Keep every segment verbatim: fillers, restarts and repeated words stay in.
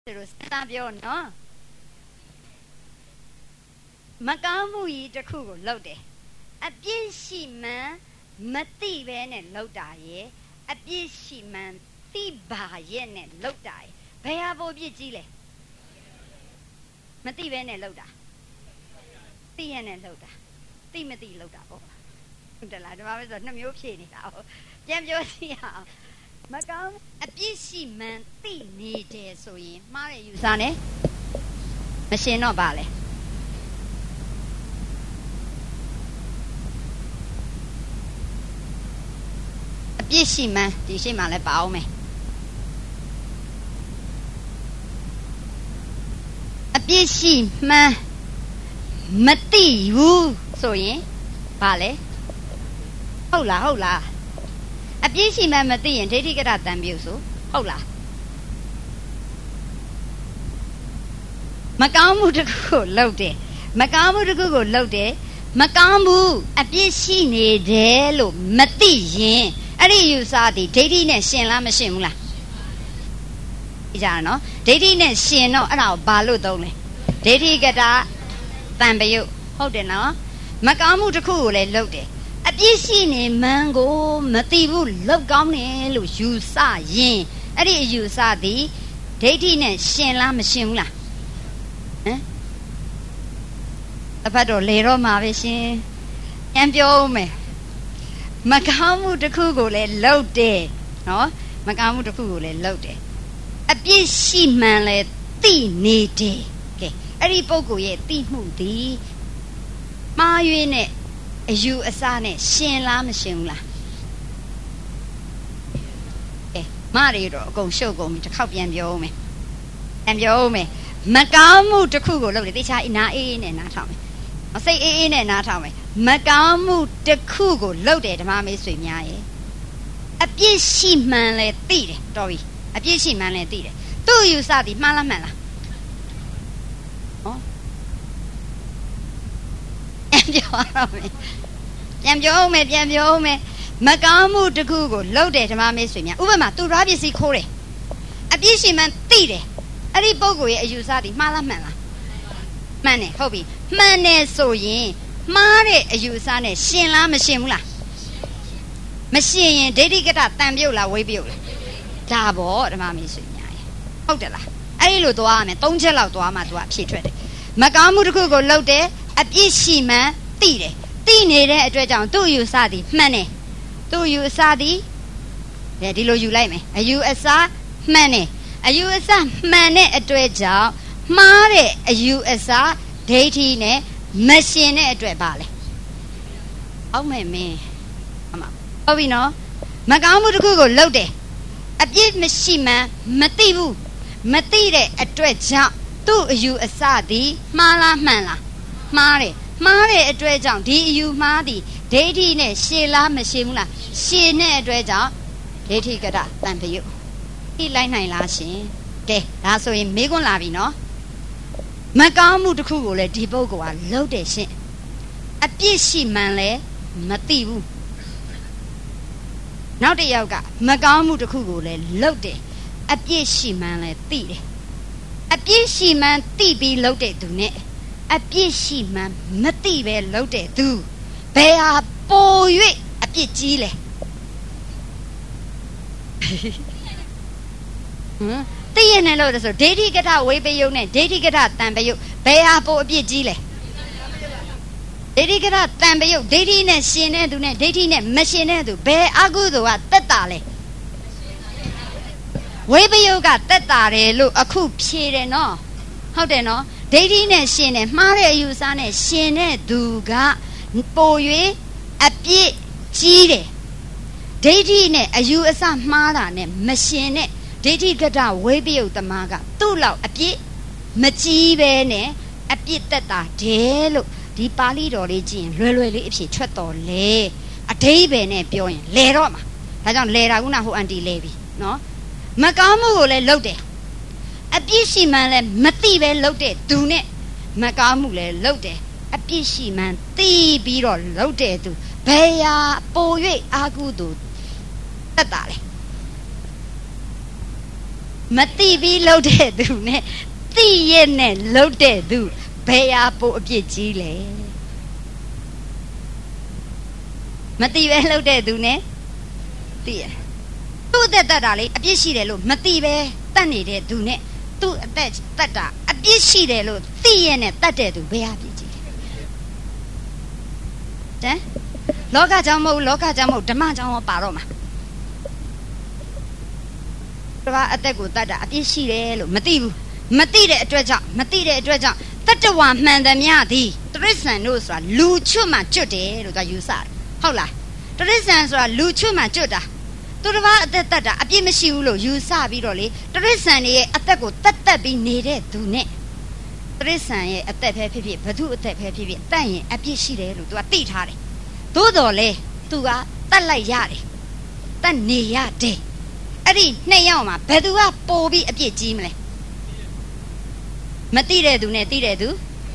Stabio, no? Macamu eat a cool load. A busy man, Mati ven and lodaye, a busy man, Tiba yen and lodai. Payabo Gile Mati ven and loda. Tian and loda. Timothy loda. The lad of us no new penny now. Jam your see how. Macam a busy man, tea needed so in Mary you son, machine no ballet. A busy man, the same man about me. A busy man, Mati, you so in ballet. Hola, hola. A busy man, Mati, and take it at them, you so. Hola. Macamu to go loaded. Macamu to go loaded. Macamu, a busy need, look, Mati, and you saw the datiness in La Machimula. Is that no? Datiness in no, and our balut only. Did get a bamboo? Hold it now. Macamu to cool and loaded. A busy name mango, Mativu, love gone, lose you saw yin. And you saw the datiness in La Machimula. Eh? A paddle later, Mavisin. And your me. Macamu the Kugule loaded. No? Macamu the Kugule loaded. A busy man let tea needy. Okay. A ripogo ye tea moody. My unit. You a son, Shin Lam Shimla. Eh, Mario, go show go me to copy and yo me. And yo me. Macamu to Kugo, look at this in our in and not me. I'll say in and not me. Macamu to Kugo, loaded, mammy swim ya. A busy man let tea, Dory. A busy man let tea. Do you saw the Malamela? Oh, and you me. Jam your me, jam your me. Macamu to Google, loaded, mammy swim ya. Ubama, to Rabisi Kore. A busy man tea. A ripogo, you saw the Malamela. Mane, hobby. Mane so yin. Mare, you saw it, Shin La Machimula. Machine, did he get up, Tambula, way build? Dabo, the mammy swim ya. Hold it. I look to arm and don't tell out to Ama to up, she treated. Macamu to Google, loaded, a busy man tea. Tea a down. Do you sadi? Mane. Do you sadi? Yeah, dilo you like me. Are you a sa? Mane. Are you a sa? Mane a dredge. Mare. Are you a sa? Datine. Machine a drebale. Oh, my me. Oh, we know. Magamu to Google loaded. A bit machine man. Mativu. Matire a dredge. Do you a sadi? Mala mala. Mare. Mare a dredge on D U Madi, Datine, Sheila Machimula, she ne a dredge on, Dati got up, than for you. He like nine lashing. De, that's so in Megon Lavino. Macamu to cool a debogo, loaded shin. A busy manle, Mativu. Now the yoga, Macamu to cool a loaded, a busy manle tea. A busy man tea be loaded to net. A busy man, Mati be loaded too. They are boy a bit chile. They and a load of so did he get out way by your name? Did he get out than by you? They are boy a bit chile. Did he get out than by you? Did he net sin and do net? Did he net machine to bear a good at that tale? Way by you got that tale, look a coop shade and all. How they know? Dating shin and Maria use on a shin duga, boy, a bit chile. Dating a U S A mara and machine, dating get out way beyond the maga, too loud a bit, machine, a bit that day look, the pallid origin, really if she trot or lay, a day bene pioin, lay roma. I don't lay Raguna who anti levy, no? Macamu will load it. A busy man, Mati loaded, do net. Macamule loaded. A busy man, tea be loaded to pay a boy, agudu. Tatale. မတိပြီးလှုပ်တဲ့သူနဲ့တိရဲ့နဲ့လှုပ်တဲ့သူဘယ်ဟာပိုအပြစ်ကြီးလဲမတိပဲလှုပ်တဲ့သူနဲ့တိရသူ့အသက်တတ်တာလေအပြစ်ရှိတယ်လို့မတိပဲတတ်နေတဲ့သူနဲ့သူ့အသက်တတ်တာအပြစ်ရှိတယ်လို့တိရဲ့နဲ့တတ်တဲ့သူဘယ်ဟာပြစ်ကြီးလဲတဲ့လောကကြောင့်မဟုတ်လောကကြောင့်မဟုတ်ဓမ္မကြောင့်ပါတော့မှာတပါအသက်ကိုတတ်တာအပြစ်ရှိတယ်လို့မသိဘူးမသိတဲ့အတွက်ကြောင့်မသိတဲ့အတွက်ကြောင့်တတ္တဝါမှန်သမျှသည်တရိစ္ဆာန်တို့ဆိုတာလူချွတ်မှကျွတ်တယ်လို့သူယူဆတယ်ဟုတ်လားတရိစ္ဆာန်ဆိုတာလူချွတ်မှကျွတ်တာသူတစ်ပါးအသက်တတ်တာအပြစ်မရှိဘူးလို့ယူဆပြီးတော့လေတရိစ္ဆာန်ရဲ့အသက်ကိုတတ်တတ်ပြီးနေတဲ့သူနဲ့တရိစ္ဆာန်ရဲ့အသက်ပဲဖြစ်ဖြစ်ဘသူအသက်ပဲဖြစ်ဖြစ်တတ်ရင်အပြစ်ရှိတယ်လို့သူကသိထားတယ်သို့တော်လေသူကတတ်လိုက်ရတယ်တတ်နေရတယ်အဲ့ဒီနှစ်ယောက်မှာဘယ်သူကပိုပြီးအပြစ်ကြီးမလဲမသိတဲ့သူနဲ့သိတဲ့သူ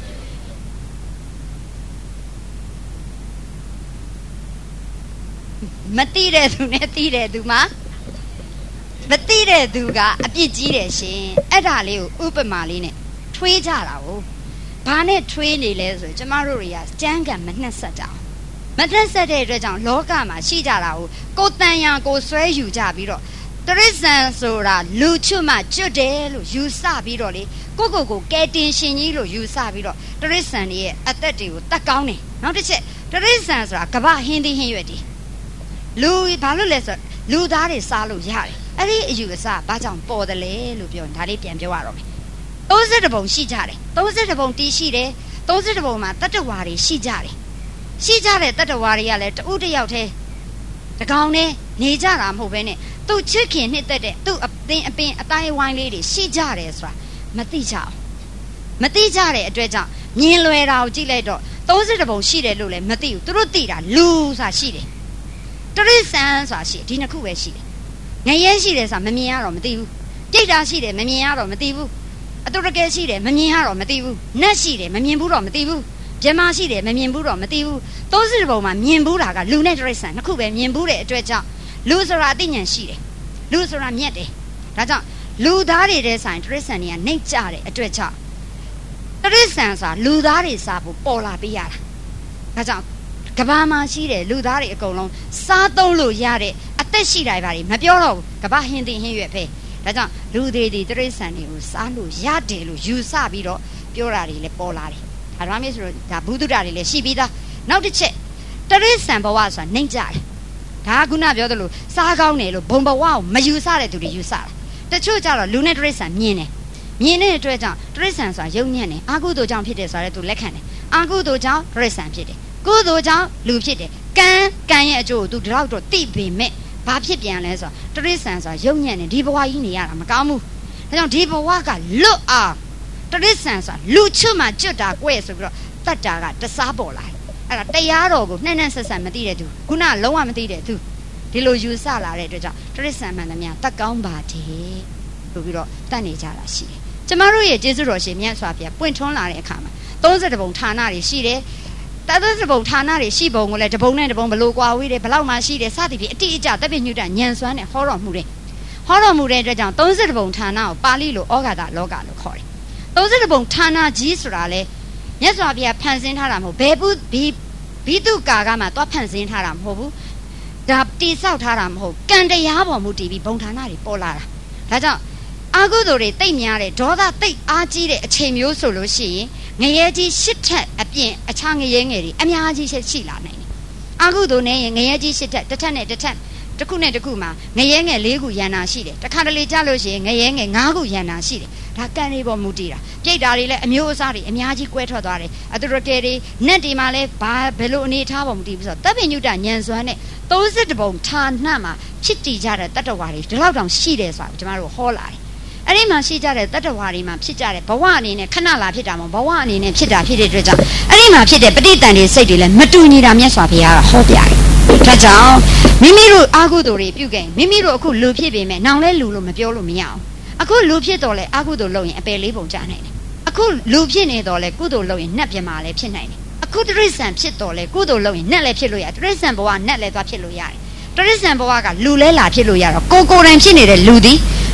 မသိတဲ့သူနဲ့သိတဲ့သူမှာမသိတဲ့သူကအပြစ်ကြီးတယ်ရှင်အဲ့ဒါလေးကိုဥပမာလေးနဲ့ထွေးကြတာကိုဘာနဲ့ထွေးနေလဲဆိုကျမတို့တွေကကြမ်းကံမနှက်ဆက်ကြအောင်မနှက်ဆက်တဲ့အတွက်ကြောင့်လောကမှာရှိကြတာကိုကိုတန်ရန်ကိုဆွဲယူကြပြီးတော့တရိစ္ဆာန်ဆိုတာလူချွတ်မှကျွတ်တယ်လို့ယူဆပြီးတော့လေကိုကိုကိုကဲတင်ရှင်ကြီးလို့ယူဆပြီးတော့တရိစ္ဆာန်ရဲ့အသက်တွေကိုတတ်ကောင်းတယ်နောက်တစ်ချက်တရိစ္ဆာန်ဆိုတာကမ္ဘာဟင်းသီးဟင်းရွက်တွေလူဘာလို့လဲဆိုလူသားတွေစားလို့ရတယ်အဲ့ဒီအယူအဆဘာကြောင့်ပေါ်တယ်လဲလို့ပြောဒါလေးပြန်ပြောရတော့မယ်သုံး十ပုံရှိကြတယ်သုံး十ပုံတီးရှိတယ်သုံး十ပုံမှာတတ္တဝါတွေရှိကြတယ်ရှိကြတဲ့တတ္တဝါတွေကလည်းတဦးတစ်ယောက်တည်းတကောင်နဲ့နေကြတာမဟုတ်ဘဲနဲ့သူ့ချစ်ခင်နှစ်သက်တဲ့သူ့အပင်အပင်အတိုင်းဝိုင်းလေးတွေရှိကြတယ်ဆိုတာမသိကြအောင်မသိကြတဲ့အတွက်ကြောင့်မြင်လွယ်တာကိုကြည့်လိုက်တော့သုံး十ပုံရှိတယ်လို့လည်းမသိဘူးသူတို့သိတာလူဆိုတာရှိတယ်တရိစ္ဆာန်ဆိုတာရှိဒီနှစ်ခုပဲရှိတယ်ငရဲရှိတယ်ဆိုတာမမြင်ရတော့မသိဘူးပြိတ္တာရှိတယ်မမြင်ရတော့မသိဘူးအတူတကယ်ရှိတယ်မမြင်ရတော့မသိဘူးနတ်ရှိတယ်မမြင်ဘူးတော့မသိဘူးဂျမရှိတယ်မမြင်ဘူးတော့မသိဘူးသုံး十ပုံမှာမြင်ဘူးတာကလူနဲ့တရိစ္ဆာန်နှစ်ခုပဲမြင်ဘူးတဲ့အတွက်ကြောင့်လူဆိုတာအသိဉာဏ်ရှိတယ်လူဆိုတာမြတ်တယ်ဒါကြောင့်လူသားတွေတဲ့ဆိုင်တရိစ္ဆာန်တွေကနှိမ့်ကြတဲ့အတွက်ကြောင့်တရိစ္ဆာန်ဆိုတာလူသားတွေစားဖို့ပေါ်လာပေးရတာဒါကြောင့်ကဘာမှာရှိတဲ့လူသားတွေအကုန်လုံးစားသုံးလို့ရတဲ့အသက်ရှိတိုင်းပါတွေမပြောတော့ဘူးကဘာဟင်းသိဟင်းရွက်ပဲဒါကြောင့်လူတွေတွေတရိစ္ဆာန်တွေကိုစားလို့ရတယ်လို့ယူဆပြီးတော့ပြောတာတွေလည်းပေါ်လာတယ်ဒါမှမဟုတ်ဆိုတော့ဒါဘုဒ္ဓတာတွေလည်းရှိပြီးသားနောက်တစ်ချက်တရိစ္ဆာန်ဘဝဆိုတာနှိမ့်ကြတယ်ဒါကခုနပြောသလိုစားကောင်းတယ်လို့ဘုံဘဝကိုမယူဆတဲ့သူတွေယူဆတာတချို့ကြတော့လူနဲ့တရိစ္ဆာန်မြင်တယ်မြင်တဲ့အတွက်ကြောင့်တရိစ္ဆာန်ဆိုတာယုံညံ့တယ်အာကုသိုလ်ကြောင့်ဖြစ်တယ်ဆိုတော့သူလက်ခံတယ်အာကုသိုလ်ကြောင့်တရိစ္ဆာန်ဖြစ်တယ်ကုသိုလ်ကြောင့်လူဖြစ်တယ်ကံကံရဲ့အကျိုးကိုသူဒီလောက်တော့သိပေမဲ့ဘာဖြစ်ပြန်လဲဆိုတော့တရိစ္ဆာန်ဆိုတာယုံညံ့တယ်ဒီဘဝကြီးနေရတာမကောင်းဘူးဒါကြောင့်ဒီဘဝကလွတ်အောင်တရိစ္ဆာန်ဆိုတာလူချွတ်မှကျွတ်တာကွဲ့ဆိုပြီးတော့တတ်တာကတစားပေါ်လာတယ်အဲ့ဒါတရားတော်ကိုနှဲ့နှဲ့ဆက်ဆက်မသိတဲ့သူခုနလုံးဝမသိတဲ့သူဒီလိုယူဆလာတဲ့အတွက်ကြောင့်တရိစ္ဆာန်မှန်သမျှတတ်ကောင်းပါတယ်ဆိုပြီးတော့တတ်နေကြတာရှိတယ်ကျမတို့ရဲ့ကျေးဇူးတော်ရှင်မြတ်စွာဘုရားပွင့်ထွန်းလာတဲ့အခါမှာသုံး十ပုံဌာနတွေရှိတယ်တသစပုံဌာနတွေရှိပုံကိုလည်းတပုံနဲ့တပုံဘလို့ကွာဝေးတယ်ဘလောက်မှရှိတယ်စသည်ဖြင့်အတိအကျတပ်ပြညွတ်တာညံစွမ်းနဲ့ဟောတော်မူတယ်ဟောတော်မူတဲ့အတွက်ကြောင့်သုံး十ပုံဌာနကိုပါဠိလိုဩဃာတလောကလို့ခေါ်တယ်သုံး十ပုံဌာနကြီးဆိုတာလေမြတ်စွာဘုရားဖန်ဆင်းထားတာမဟုတ်ဘယ်ဘူးဘီဘီတုကာကမှာသွားဖန်ဆင်းထားတာမဟုတ်ဘူးဒါတိဆောက်ထားတာမဟုတ်ကံတရားပေါ်မူတည်ပြီးဘုံဌာနတွေပေါ်လာတာဒါကြောင့်အာဟုသူတွေတိတ်များတယ်ဒေါသတိတ်အားကြီးတဲ့အချိန်မျိုးဆိုလို့ရှိရင်ငရဲကြီးရှစ်ထက်အပြင်အခြားငရဲငယ်တွေအများကြီးရှိလာနိုင်တယ်အာဟုသူနဲ့ငရဲကြီးရှစ်ထက်တစ်ထက်နဲ့တစ်ထက်တစ်ခုနဲ့တစ်ခုမှာငရဲငယ်လေးခုရန်နာရှိတယ်တစ်ခါတလေကြလို့ရှိရင်ငရဲငယ်ငါးခုရန်နာရှိတယ်ဒါကံတွေပေါ်မူတည်တာပြိတ္တာတွေလည်းအမျိုးအစားတွေအများကြီးကွဲထွက်သွားတယ်အတူတကယ်တွေနတ်တွေမှာလည်းဘာဘယ်လိုအနေထားပေါ်မူတည်ပြီးဆိုတော့တပ်ပင်ညုတညံစွမ်းနဲ့သုံး十ပုံဌာနမှာဖြစ်တည်ကြတဲ့တတ္တဝါတွေဒီလောက်တောင်ရှိတယ်ဆိုတာကျွန်တော်တို့ဟောလာတယ်အဲ့ဒီမှာရှိကြတဲ့တတ္တဝါတွေမှာဖြစ်ကြတဲ့ဘဝအနေနဲ့ခဏလာဖြစ်တာမဟုတ်ဘဝအနေနဲ့ဖြစ်တာဖြစ်တဲ့အတွက်ကြောင့်အဲ့ဒီမှာဖြစ်တဲ့ပဋိတန်တွေစိတ်တွေလည်းမတူညီတာမြတ်စွာဘုရားကဟောပြတယ်ဒါကြောင့်မိမိတို့အာဟုသူတွေပြုခဲ့မိမိတို့အခုလူဖြစ်ပေမဲ့နောင်လဲလူလို့မပြောလို့မရအောင်အခုလူဖြစ်တော့လဲအာဟုသူလုပ်ရင်အပယ်လေးပုံကြနိုင်တယ်အခုလူဖြစ်နေတော့လဲကုသိုလ်လုပ်ရင်နတ်ပြမာလည်းဖြစ်နိုင်တယ်အခုတရိစ္ဆာန်ဖြစ်တော့လဲကုသိုလ်လုပ်ရင်နတ်လည်းဖြစ်လို့ရတယ်တရိစ္ဆာန်ဘဝနတ်လည်းသွားဖြစ်လို့ရတယ်တရိစ္ဆာန်ဘဝကလူလဲလာဖြစ်လို့ရတော့ကိုကိုယ်တိုင်ဖြစ်နေတဲ့လူသည်တ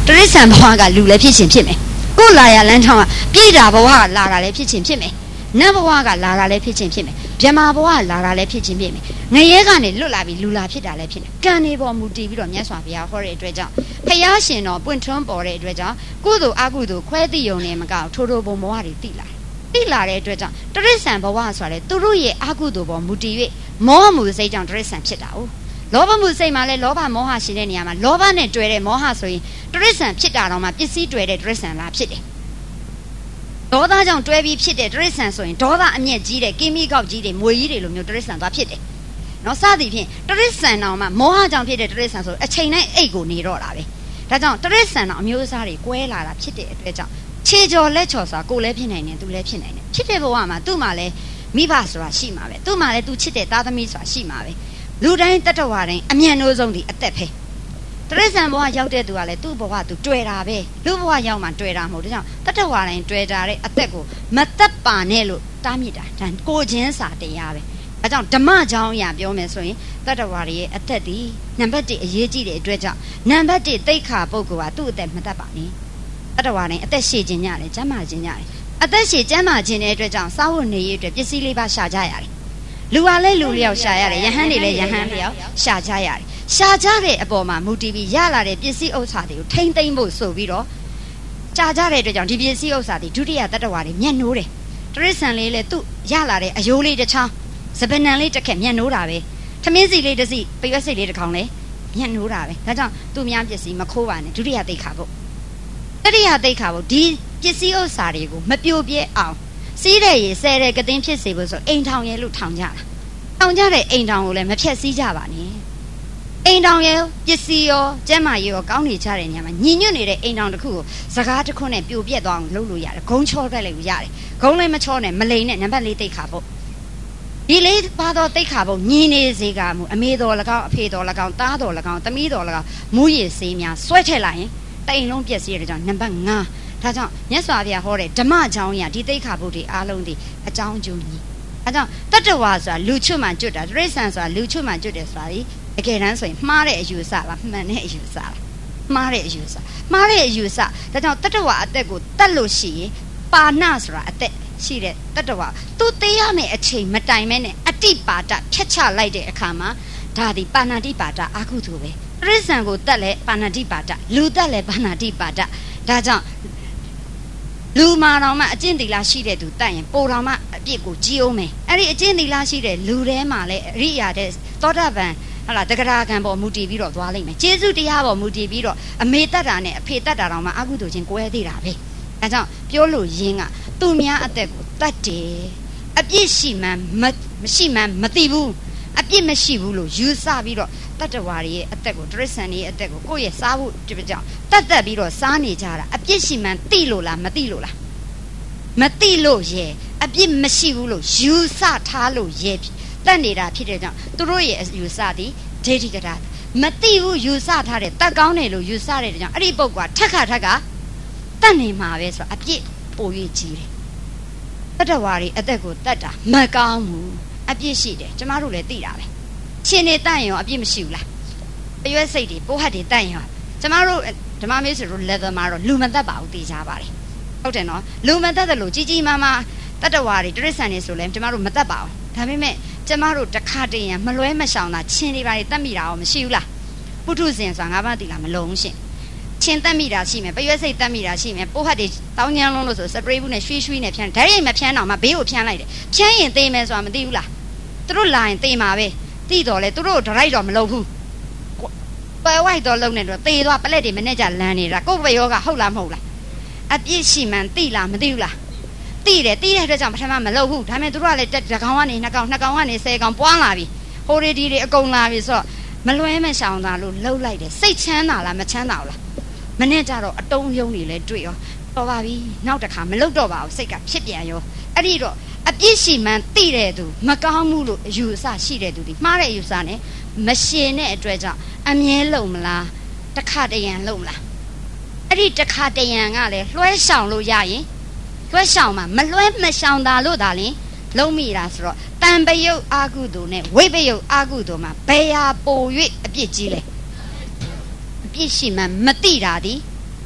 တရိษံဘဝကလူလည်းဖြစ်ခြင်းဖြစ်မယ်ကိုလာရလမ်းချောင်းကပြည်တာဘဝကလာတာလည်းဖြစ်ခြင်းဖြစ်မယ်နတ်ဘဝကလာတာလည်းဖြစ်ခြင်းဖြစ်မယ်ဗြဟ္မာဘဝကလာတာလည်းဖြစ်ခြင်းဖြစ်မယ်ငရဲကနေလွတ်လာပြီးလူလာဖြစ်တာလည်းဖြစ်တယ်ကံနေပေါ်မူတည်ပြီးတော့မြတ်စွာဘုရားဟောတဲ့အတွက်ကြောင့်ဖယားရှင်တော်ပွင့်ထွန်းပေါ်တဲ့အတွက်ကြောင့်ကုသိုလ်အကုသိုလ်ခွဲသိယုံနေမကောက်ထိုးထိုးဘုံဘဝတွေတိလာတိလာတဲ့အတွက်ကြောင့်တရိษံဘဝဆိုရဲသူတို့ရဲ့အကုသိုလ်ပေါ်မူတည်၍မောဟမှုစိတ်ကြောင့်တရိษံဖြစ်တာ哦လောဘမှုစိတ်မှာလဲလောဘမောဟရှင်တဲ့နေရာမှာလောဘနဲ့တွေ့တဲ့မောဟဆိုရင်တရိษံဖြစ်တာတော့မှပစ္စည်းတွေ့တဲ့တရိษံလားဖြစ်တယ်ဒေါသကြောင့်တွဲပြီးဖြစ်တဲ့တရိษံဆိုရင်ဒေါသအမျက်ကြီးတဲ့ကိမိကောက်ကြီးတွေမွေကြီးတွေလိုမျိုးတရိษံသွားဖြစ်တယ်နော်စသည်ဖြင့်တရိษံတော်မှာမောဟကြောင့်ဖြစ်တဲ့တရိษံဆိုအချိန်တိုင်းအိတ်ကိုနေတော့တာပဲဒါကြောင့်တရိษံတော်အမျိုးအစားတွေကွဲလာတာဖြစ်တဲ့အတွက်ကြောင့်ခြေကျော်လက်ချော်ဆိုတာကိုလည်းဖြစ်နိုင်တယ်သူလည်းဖြစ်နိုင်တယ်ဖြစ်တဲ့ဘဝမှာသူ့မှာလည်းမိဘဆိုတာရှိမှာပဲသူ့မှာလည်းသူချစ်တဲ့သားသမီးဆိုတာရှိမှာပဲလူတိုင်းတတ္တဝါတိုင်းအမြန်လို့ဆုံးဒီအသက်ပဲတရိษံဘဝရောက်တဲ့သူကလည်းသူ့ဘဝသူတွေ့တာပဲလူဘဝရောက်မှတွေ့တာမဟုတ်ဒါကြောင့်တတ္တဝါတိုင်းတွေ့တာတဲ့အသက်ကိုမသက်ပါနဲ့လို့တားမြစ်တာဒါကိုချင်းစာတရားပဲဒါကြောင့်ဓမ္မကြောင်းအရာပြောမယ်ဆိုရင်တတ္တဝါတွေရဲ့အသက်ဒီနံပါတ်တစ်အရေးကြီးတဲ့အတွက်ကြောင့်နံပါတ်တစ်သိက္ခာပုဂ္ဂိုလ်ကသူ့အသက်မသက်ပါနဲ့တတ္တဝါတိုင်းအသက်ရှည်ခြင်းရတယ်ကျမ်းမာခြင်းရတယ်အသက်ရှည်ကျမ်းမာခြင်းတဲ့အတွက်ကြောင့်စာဝတ်နေရေးအတွက်ပစ္စည်းလေးပါရှာကြရတယ်လူကလည်းလူလျောက်ရှာရတယ်ယဟန်တွေလည်းယဟန်လျောက်ရှာကြရတယ်ရှာကြတဲ့အပေါ်မှာမူတည်ပြီးရလာတဲ့ပစ္စည်းဥစ္စာတွေကိုထိမ့်သိမ့်ဖို့ဆိုပြီးတော့ရှာကြတဲ့အတွက်ကြောင့်ဒီပစ္စည်းဥစ္စာတွေဒုတိယတတ္တဝါတွေမျက်နှိုးတယ်တရိษံလေးလည်းသူ့ရလာတဲ့အယိုးလေးတစ်ချောင်းစပနံလေးတစ်ခက်မျက်နှိုးတာပဲထမင်းစီလေးတစ်စီပရွက်စိတ်လေးတစ်ကောင်လည်းမျက်နှိုးတာပဲဒါကြောင့်သူများပစ္စည်းမခိုးပါနဲ့ဒုတိယသိက္ခာဖို့တတိယသိက္ခာဖို့ဒီပစ္စည်းဥစ္စာတွေကိုမပြိုပြဲအောင်စီးတဲ့ရေဆဲတဲ့ကတင်းဖြစ်စေဖို့ဆိုအိမ်ထောင်ရဲလို့ထောင်ကြတာထောင်ကြတဲ့အိမ်ထောင်ကိုလည်းမဖြက်စီးကြပါနဲ့အိမ်ထောင်ရဲပစ္စည်းရောကျမ်းမာရေးရောကောင်းနေကြတဲ့ညမှာညီညွတ်နေတဲ့အိမ်ထောင်တစ်ခုကိုစကားတစ်ခုနဲ့ပြိုပြက်သွားအောင်လုပ်လို့ရတယ်ဂုံချောတက်လိုက်လို့ရတယ်ဂုံလည်းမချောနဲ့မလိန်နဲ့နံပါတ်လေးသိက္ခာဖို့ဒီလေးပါတော့သိက္ခာဖို့ညီနေစေကမူအမေတော်၎င်းအဖေတော်၎င်းသားတော်၎င်းသမီးတော်၎င်းမူရည်စေးများဆွဲထည့်လိုက်ရင်တိမ်လုံးပြက်စီးတဲ့ကြောင့်နံပါတ်ငါးဒါကြောင့်မြတ်စွာဘုရားဟောတဲ့ဓမ္မအကြောင်းအရာဒီသိက္ခာပုဒ်တွေအားလုံးဒီအကြောင်းကျိုးညီအဲကြောင့်တတ္တဝါဆိုတာလူချွတ်မှကျွတ်တာတရိษံဆိုတာလူချွတ်မှကျွတ်တယ်ဆိုတာဒီတကယ်တမ်းဆိုရင်မှားတဲ့အယူအဆလားမှန်တဲ့အယူအဆလားမှားတဲ့အယူအဆမှားတဲ့အယူအဆဒါကြောင့်တတ္တဝါအသက်ကိုတတ်လို့ရှိရင်ပါဏဆိုတာအသက်ရှိတဲ့တတ္တဝါသူသေးရမယ့်အချိန်မတိုင်မဲနဲ့အတိပါဒဖြတ်ချလိုက်တဲ့အခါမှာဒါဒီပါဏာတိပါဒအာကုသိုလ်ပဲတရိษံကိုတတ်လဲပါဏာတိပါဒလူတတ်လဲပါဏာတိပါဒဒါကြောင့်လူမာတော်မှအကျင့်သီလရှိတဲ့သူတတ်ရင်ပိုတော်မှအပြစ်ကိုကြီးအောင်မယ်အဲ့ဒီအကျင့်သီလရှိတဲ့လူထဲမှာလည်းအရိယာတဲ့သောတာပန်ဟာလားတဂရကံပေါ်မူတည်ပြီးတော့သွားလိမ့်မယ်ကျေးဇူးတရားပေါ်မူတည်ပြီးတော့အမေတတ်တာနဲ့အဖေတတ်တာတောင်မှအကုသိုလ်ချင်းကွဲသေးတာပဲအဲကြောင့်ပြောလို့ရင်းကသူများအသက်ကိုတတ်တယ်အပြစ်ရှိမှန်းမရှိမှန်းမသိဘူးအပြစ်မရှိဘူးလို့ယူဆပြီးတော့တတ္တဝါတွေရဲ့အသက်ကိုတရိษံတွေရဲ့အသက်ကိုကိုယ့်ရဲ့စားဖို့ဒီကြောင့်တတ်တတ်ပြီးတော့စားနေကြတာအပြစ်ရှိမှန်းသိလို့လားမသိလို့လားမသိလို့ရဲ့အပြစ်မရှိဘူးလို့ယူဆထားလို့ရဲ့တတ်နေတာဖြစ်တဲ့ကြောင့်သူတို့ရဲ့ယူဆသည်ဒိဋ္ဌိကတာမသိဘူးယူဆထားတဲ့တတ်ကောင်းတယ်လို့ယူဆတဲ့ကြောင့်အဲ့ဒီပုဂ္ဂိုလ်ကထက်ခါထက်ကတတ်နေမှာပဲဆိုတော့အပြစ်ပို၍ကြီးတယ်တတ္တဝါတွေအသက်ကိုတတ်တာမကောင်းဘူးအပြစ်ရှိတယ်ကျမတို့လည်းသိတာပဲရှင်နေတတ်ရင်အပြစ်မရှိဘူးလားအရွက်စိတ်တွေပိုးဟတ်တွေတတ်ရင်ကျမတို့ဓမ္မမေးဆိုတို့ level မှာတော့လူမတတ်ပါဘူးသိကြပါတယ်ဟုတ်တယ်နော်လူမတတ်တယ်လို့ကြီးကြီးမားမားတတ္တဝါတွေတရိษံတွေဆိုလဲကျမတို့မတတ်ပါဘူးဒါပေမဲ့ကျမတို့တခါတည်းရမလွဲမရှောင်တာချင်းတွေပါတွေတတ်မိတာရောမရှိဘူးလားပုထုဇဉ်ဆိုတာငါးပါးတိလားမလုံးရှင်ချင်းတတ်မိတာရှိမယ်ပရွက်စိတ်တတ်မိတာရှိမယ်ပိုးဟတ်တွေတောင်းညမ်းလုံးလို့ဆိုစပရေးဘူးနဲ့ရွှေ့ရွှေ့နဲ့ဖြန်းဓာတ်ရိပ်မဖြန်းတော့မှဘေးကိုဖြန်းလိုက်တယ်ဖြန်းရင်သေမယ်ဆိုတာမသိဘူးလားသူတို့လာရင်သေမှာပဲသိတော်လဲသူတို့ဒရိုက်တော့မလုပ်ဘူးပယ်ဝိုက်တော့လုံနေတော့သေသွားပလက်တွေမနဲ့ကြလန်းနေတာကိုယ်ဘယောကဟုတ်လားမဟုတ်လားအပြစ်ရှိမှန်သိလားမသိဘူးလားသိတယ်သိတဲ့အတွက်ကြောင့်ပထမမလုပ်ဘူးဒါပေမဲ့သူတို့ကလည်းတစ်ကောင်ကနေနှစ်ကောင်နှစ်ကောင်ကနေဆယ်ကောင်ပွားလာပြီဟိုရီဒီတွေအကုန်လာပြီဆိုတော့မလွဲမရှောင်တာလို့လှုပ်လိုက်တယ်စိတ်ချမ်းသာလားမချမ်းသာဘူးလားမနဲ့ကြတော့အတုံးယုံနေလဲတွေ့ရောတော်ပါပြီနောက်တစ်ခါမလုပ်တော့ပါဘူးစိတ်ကဖြစ်ပြန်ရောအဲ့ဒီတော့အပြစ်ရှိမှန်သိတဲ့သူမကောင်းမှုလို့အယူအဆရှိတဲ့သူဒီမှားတဲ့အယူအဆနဲ့မရှင်တဲ့အတွက်ကြောင့်အမြဲလုံမလားတခါတရံလုံမလားအဲ့ဒီတခါတရံကလည်းလွှဲရှောင်လို့ရရင်လွှဲရှောင်မှာမလွှဲမရှောင်တာလို့ဒါလင်လုံးမိတာဆိုတော့တန်ပယုတ်အာကုသိုလ်နဲ့ဝိပယုတ်အာကုသိုလ်မှာဘယ်ဟာပို၍အပြစ်ကြီးလဲအပြစ်ရှိမှန်မသိတာဒီ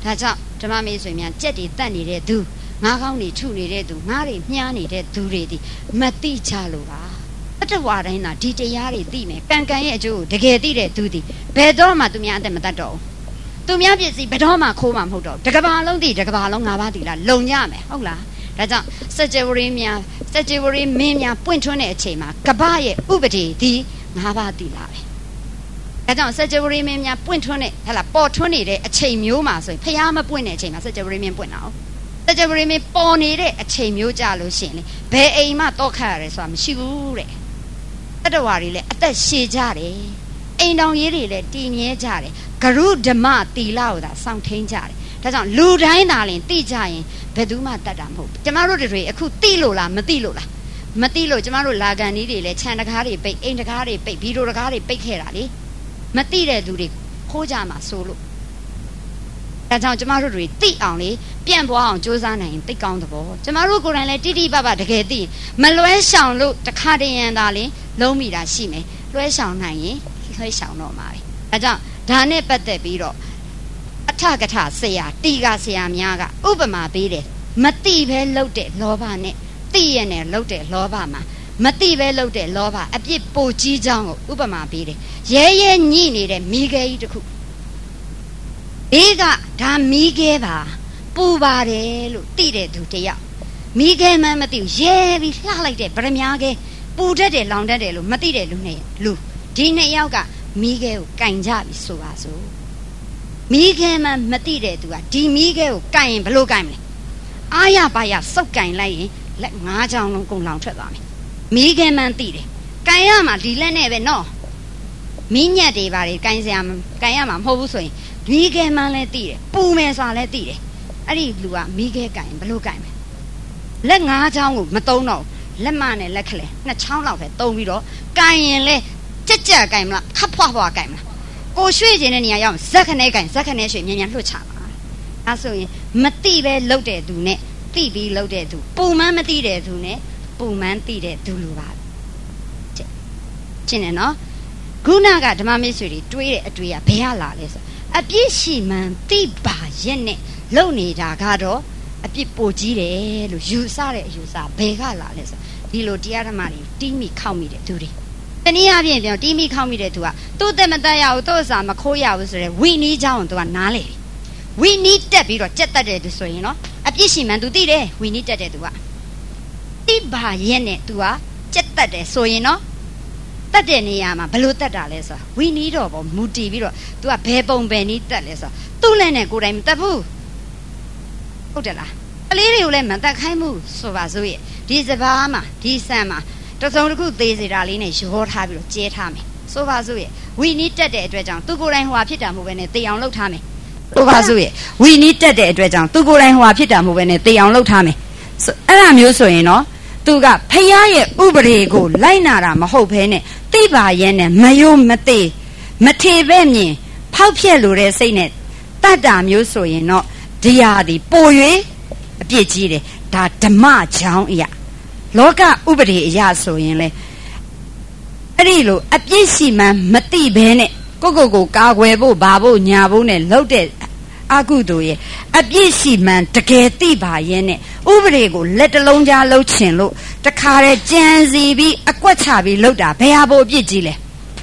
ဒါကြောင့်ဓမ္မမေးဆိုရင်ကြက်တွေတတ်နေတဲ့သူငါးကောင်းတွေထုနေတဲ့သူငါးတွေမြားနေတဲ့သူတွေဒီမသိချလို့ပါတတဝါတိုင်းသာဒီတရားတွေသိမယ်ကံကံရဲ့အကျိုးကိုတကယ်သိတဲ့သူဒီဘယ်တော့မှသူများအသက်မတတ်တော့ဘူးသူများပြည့်စည်ဘယ်တော့မှခိုးမှမဟုတ်တော့တကဘာလုံးသိတကဘာလုံးငါးပါးသိလားလုံညမယ်ဟုတ်လားဒါကြောင့်စัจ java ရင်းများစัจ java ရင်းမင်းများပွင့်ထွန်းတဲ့အချိန်မှာကပ္ပရဲ့ဥပဒေဒီငါးပါးသိလာပဲဒါကြောင့်စัจ java ရင်းမင်းများပွင့်ထွန်းတဲ့ဟဲ့လားပေါ်ထွန်းနေတဲ့အချိန်မျိုးမှာဆိုရင်ဖျားမပွင့်တဲ့အချိန်မှာစัจ java ရင်းမင်းပွင့်တာ哦စัจ java ရင်းမင်းပေါ်နေတဲ့အချိန်မျိုးကြလို့ရှိရင်လေဘယ်အိမ်မှတော့ခတ်ရတယ်ဆိုတာမရှိဘူးတဲ့တတဝါတွေလည်းအသက်ရှည်ကြတယ်အိမ်တော်ရေးတွေလည်းတည်မြဲကြတယ်ဂရုဓမ္မတီလာကိုသာစောင့်ထိန်ကြတယ်ဒါကြောင့်လူတိုင်းသာလင်သိကြရင်ဘယ်သူမှတတ်တာမဟုတ်ဘူးကျမတို့တွေအခုသိလို့လားမသိလို့လားမသိလို့ကျမတို့လာကန်ကြီးတွေလည်းခြံတကားတွေပိတ်အိမ်တကားတွေပိတ်ဗီဒီယိုတကားတွေပိတ်ခဲ့တာလေမသိတဲ့လူတွေခိုးကြမှာဆိုလို့ဒါကြောင့်ကျမတို့တွေသိအောင်လေပြန့်ပွားအောင်စူးစမ်းနိုင်ရင်သိကောင်းသဘောကျမတို့ကိုယ်တိုင်လည်းတိတိပပတကယ်သိမလွဲရှောင်လို့တခါတည်းရန်သာလင်လုံးမိတာရှိမယ်လွဲရှောင်နိုင်ရင်လွဲရှောင်တော့မှာပဲဒါကြောင့်ဒါနဲ့ပတ်သက်ပြီးတော့အထကထဆရာတီကဆရာများကဥပမာပေးတယ်မတိပဲလှုပ်တဲ့လောဘနဲ့တိရနဲ့လှုပ်တဲ့လောဘမှာမတိပဲလှုပ်တဲ့လောဘအပြစ်ပိုကြီးကြောင်းကိုဥပမာပေးတယ်ရဲရဲညှိနေတဲ့မိခဲကြီးတစ်ခုအေးကဒါမိခဲပါပူပါတယ်လို့တိတဲ့သူတယောက်မိခဲမှမသိဘူးရဲပြီးလှလိုက်တဲ့ဗရမ ्या ခဲပူတတ်တယ်လောင်တတ်တယ်လို့မသိတဲ့လူနဲ့လူဒီနှစ်ယောက်ကမိခဲကိုကင်ကြပြီဆိုပါစို့မိခဲမှမသိတဲ့သူကဒီမိခဲကိုကင်ရင်ဘလို့ကင်မလဲအားရပါရစုပ်ကင်လိုက်ရင်လက်ငါးချောင်းလုံးကုန်လောင်ထွက်သွားမယ်မိခဲမှသိတယ်ကင်ရမှာဒီလက်နဲ့ပဲနော်မိညက်တွေပါတယ်ကင်စရာကင်ရမှာမဟုတ်ဘူးဆိုရင်မိခဲမှလည်းသိတယ်ပူမယ်ဆိုတာလည်းသိတယ်အဲ့ဒီလူကမိခဲကင်ရင်ဘလို့ကင်မလဲလက်ငါးချောင်းကိုမတုံးတော့လက်မနဲ့လက်ခလဲနှစ်ချောင်းလောက်ပဲတုံးပြီးတော့ကင်ရင်လဲကြက်ကြက်ကင်မလားခပ်ဖွားဖွားကင်မလားကိုရွှေ့ခြင်းတဲ့နေရာရောက်ဇက်ခနဲကင်ဇက်ခနဲရွှေ့မြန်မြန်လွှတ်ချပါအဲဆိုရင်မတိပဲလှုပ်တဲ့သူနဲ့တိပြီးလှုပ်တဲ့သူပူမှန်းမတိတဲ့သူနဲ့ပူမှန်းတိတဲ့သူလိုပါကျင်းနေနော်ခုနကဓမ္မမိတ်ဆွေတွေတွေးတဲ့အတွေ့အဘယ်ဟာလာလဲဆိုအပြစ်ရှိမှန်တိပါရဲ့နဲ့လှုပ်နေတာကတော့အပြစ်ပိုကြီးတယ်လို့ယူဆတဲ့အယူဆဘယ်ကလာလဲဆိုဒီလိုတရားဓမ္မတွေတီးမိခောက်မိတဲ့သူတွေတနည်းအားဖြင့်ပြောတီးမိခောက်မိတဲ့သူကသူ့တက်မတက်ရဘူးသူ့အစာမခိုးရဘူးဆိုရဲဝိနည်းเจ้าကိုသူကနားလေဝိနည်းတက်ပြီးတော့ကြက်တက်တယ်သူဆိုရင်နော်အပြစ်ရှိမှန်သူသိတယ်ဝိနည်းတက်တယ်သူကတိပါရဲ့နဲ့သူကကြက်တက်တယ်ဆိုရင်နော်တက်တဲ့နေရာမှာဘလို့တက်တာလဲဆိုဝိနည်းတော့ပေါ့မူတည်ပြီးတော့သူကဘယ်ပုံဘယ်နည်းတက်လဲဆိုသူ့လက်နဲ့ကိုယ်တိုင်မတက်ဘူးဟုတ်တယ်လားကလေးတွေကိုလည်းမတက်ခိုင်းဘူးဆိုပါစို့ရဲ့ဒီစဘာမှာဒီဆန်မှာတစုံတစ်ခုသေးစေတာလေးနဲ့ရောထားပြီးတော့ကျဲထားမယ်ဆိုပါစို့ရဲ့ဝီနီးတက်တဲ့အတွက်ကြောင့်သူကိုယ်တိုင်ဟွာဖြစ်တာမဟုတ်ဘဲနဲ့တေအောင်လှုပ်ထားမယ်ဆိုပါစို့ရဲ့ဝီနီးတက်တဲ့အတွက်ကြောင့်သူကိုယ်တိုင်ဟွာဖြစ်တာမဟုတ်ဘဲနဲ့တေအောင်လှုပ်ထားမယ်အဲ့ဒါမျိုးဆိုရင်နော်သူကဖယားရဲ့ဥပဒေကိုလိုက်နာတာမဟုတ်ဘဲနဲ့တိပါရဲ့နဲ့မယိုမသေးမထေပဲ့မြင်ဖောက်ပြက်လိုတဲ့စိတ်နဲ့တတ်တာမျိုးဆိုရင်တော့ဒီဟာဒီပို၍အပြစ်ကြီးတယ်ဒါဓမ္မကြောင်းအရာလောကဥပဒေအရာဆိုရင်လေအဲ့ဒီလိုအပြစ်ရှိမှမသိဘဲနဲ့ကိုကိုကိုကာကွယ်ဖို့ဘာဖို့ညာဖို့နဲ့လှုပ်တဲ့အကုသိုလ်ရဲ့အပြစ်ရှိမှတကယ်သိပါရဲ့နဲ့ဥပဒေကိုလက်တလုံးကြားလှုပ်ချင်လို့တခါတည်းကြံစီပြီးအကွက်ချပြီးလှုပ်တာဘယ်ဟာဖို့အပြစ်ကြီးလဲ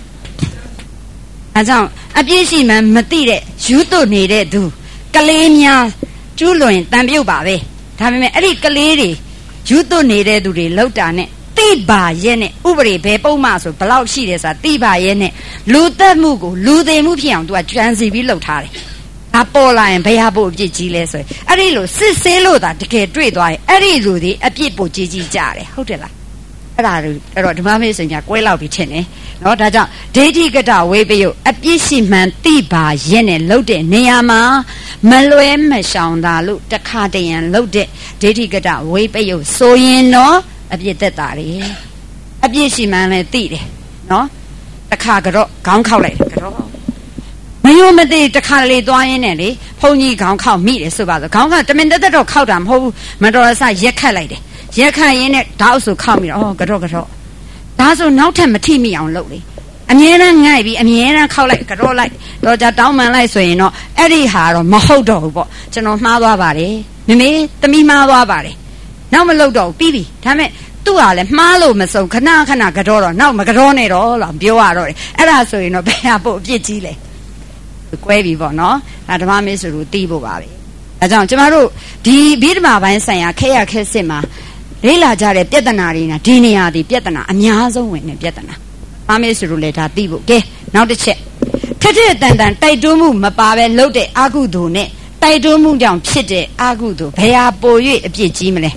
အဲကြောင့်အပြစ်ရှိမှမသိတဲ့ယူသွနေတဲ့သူကလေးများကျူးလွန်တန်ပြုတ်ပါပဲဒါပေမဲ့အဲ့ဒီကလေးတွေယူသွနေတဲ့သူတွေလောက်တာနဲ့တိပါရဲ့နဲ့ဥပဒေဘယ်ပုံမှဆိုဘလောက်ရှိတယ်ဆိုတာတိပါရဲ့နဲ့လူသက်မှုကိုလူသေးမှုဖြစ်အောင်သူကကြံစီပြီးလှုပ်ထားတယ်ဒါပေါ်လာရင်ဘယ်ဟာဖို့အပြစ်ကြီးလဲဆိုရင်အဲ့ဒီလိုစစ်ဆေးလို့သာတကယ်တွေ့သွားရင်အဲ့ဒီလူတွေအပြစ်ပိုကြီးကြီးကြတယ်ဟုတ်တယ်လားအဲ့ဒါအဲ့တော့ဓမ္မမေ့စင်ညာကွဲလောက်ပြီးထင်တယ်နော်ဒါကြောင့်ဒိဋ္ဌိကတဝေပယုအပြစ်ရှိမှန်တိပါရဲ့နဲ့လှုပ်တဲ့နေရာမှာမလွဲမရှောင်တာလို့တခါတရံလှုပ်တဲ့ဒိဋ္ဌိကတဝေပယုဆိုရင်တော့အပြစ်သက်တာလေအပြစ်ရှိမှန်လည်းသိတယ်နော်တခါကတော့ခေါင်းခောက်လိုက်တယ်ကတော့မယုံမသိတခါလေသွားရင်းနဲ့လေဘုန်းကြီးခေါင်းခောက်မိတယ်ဆိုပါဆိုခေါင်းကတမင်တက်တက်တော့ခောက်တာမဟုတ်ဘူးမတော်အဆရက်ခတ်လိုက်တယ်ရက်ခတ်ရင်းနဲ့ဓာတ်ဆိုခောက်မိတော့အော်ကတော့ကတော့ဒါဆိုနောက်ထပ်မထိမိအောင်လုပ်လေအမြဲတမ်းငိုက်ပြီးအမြဲတမ်းခောက်လိုက်ကြောလိုက်တော့ကြတောင်းမှန်လိုက်ဆိုရင်တော့အဲ့ဒီဟာတော့မဟုတ်တော့ဘူးပေါ့ကျွန်တော်မှားသွားပါတယ်မမေသမီးမှားသွားပါတယ်နောက်မလုပ်တော့ပြီးပြီဒါမဲ့သူ့ဟာလည်းမှားလို့မဆုံးခဏခဏကြောတော့နောက်မကြောနဲ့တော့လို့ပြောရတော့တယ်အဲ့ဒါဆိုရင်တော့ဘယ်ဟာပို့အပြစ်ကြီးလဲကွဲပြီပေါ့နော်ဒါဓမ္မမင်းဆိုလို့တီးဖို့ပါပဲဒါကြောင့်ကျမတို့ဒီဘိဓမ္မာပိုင်းဆိုင်ရာခဲရခဲစစ်မှာလေ့လာကြတဲ့ပြဿနာတွေနဲ့ဒီနေရာဒီပြဿနာအများဆုံးဝင်တဲ့ပြဿနာဓမ္မမင်းဆိုလို့လေဒါတီးဖို့ကဲနောက်တစ်ချက်ထက်ထက်တန်တန်တိုက်တွန်းမှုမပါပဲလုပ်တဲ့အာကုသိုလ်နဲ့တိုက်တွန်းမှုကြောင့်ဖြစ်တဲ့အာကုသိုလ်ဘယ်ဟာပို၍အပြစ်ကြီးမလဲ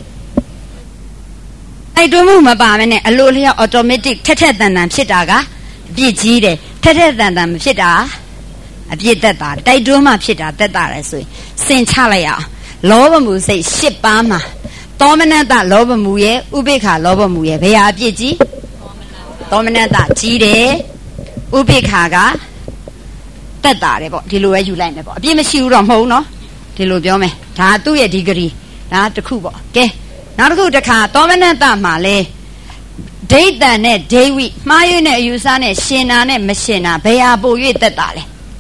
တိုက်တွန်းမှုမပါမဲနဲ့အလိုလျောက် automatic ထက်ထက်တန်တန်ဖြစ်တာကအပြစ်ကြီးတယ်ထက်ထက်တန်တန်မဖြစ်တာအပြစ်သက်တာတိုက်တွန်းမှဖြစ်တာသက်တာလဲဆိုရင်စင်ချလိုက်ရအောင်လောဘမှုစိတ်၈ပါးမှာသောမနတလောဘမှုရဲ့ဥပိ္ပခာလောဘမှုရဲ့ဘယ်ဟာအပြစ်ကြီးသောမနတကြီးတယ်ဥပိ္ပခာကသက်တာတယ်ပေါ့ဒီလိုပဲယူလိုက်မယ်ပေါ့အပြစ်မရှိဘူးတော့မဟုတ်ဘူးနော်ဒီလိုပြောမယ်ဒါသူ့ရဲ့ဒီဂရီဒါတခုပေါ့ကဲနောက်တစ်ခုတစ်ခါသောမနတမှာလဲဒိဋ္ဌံနဲ့ဒိဝိမှားရွေးတဲ့အယူဆနဲ့ရှင်နာနဲ့မရှင်နာဘယ်ဟာပို၍သက်တာလဲ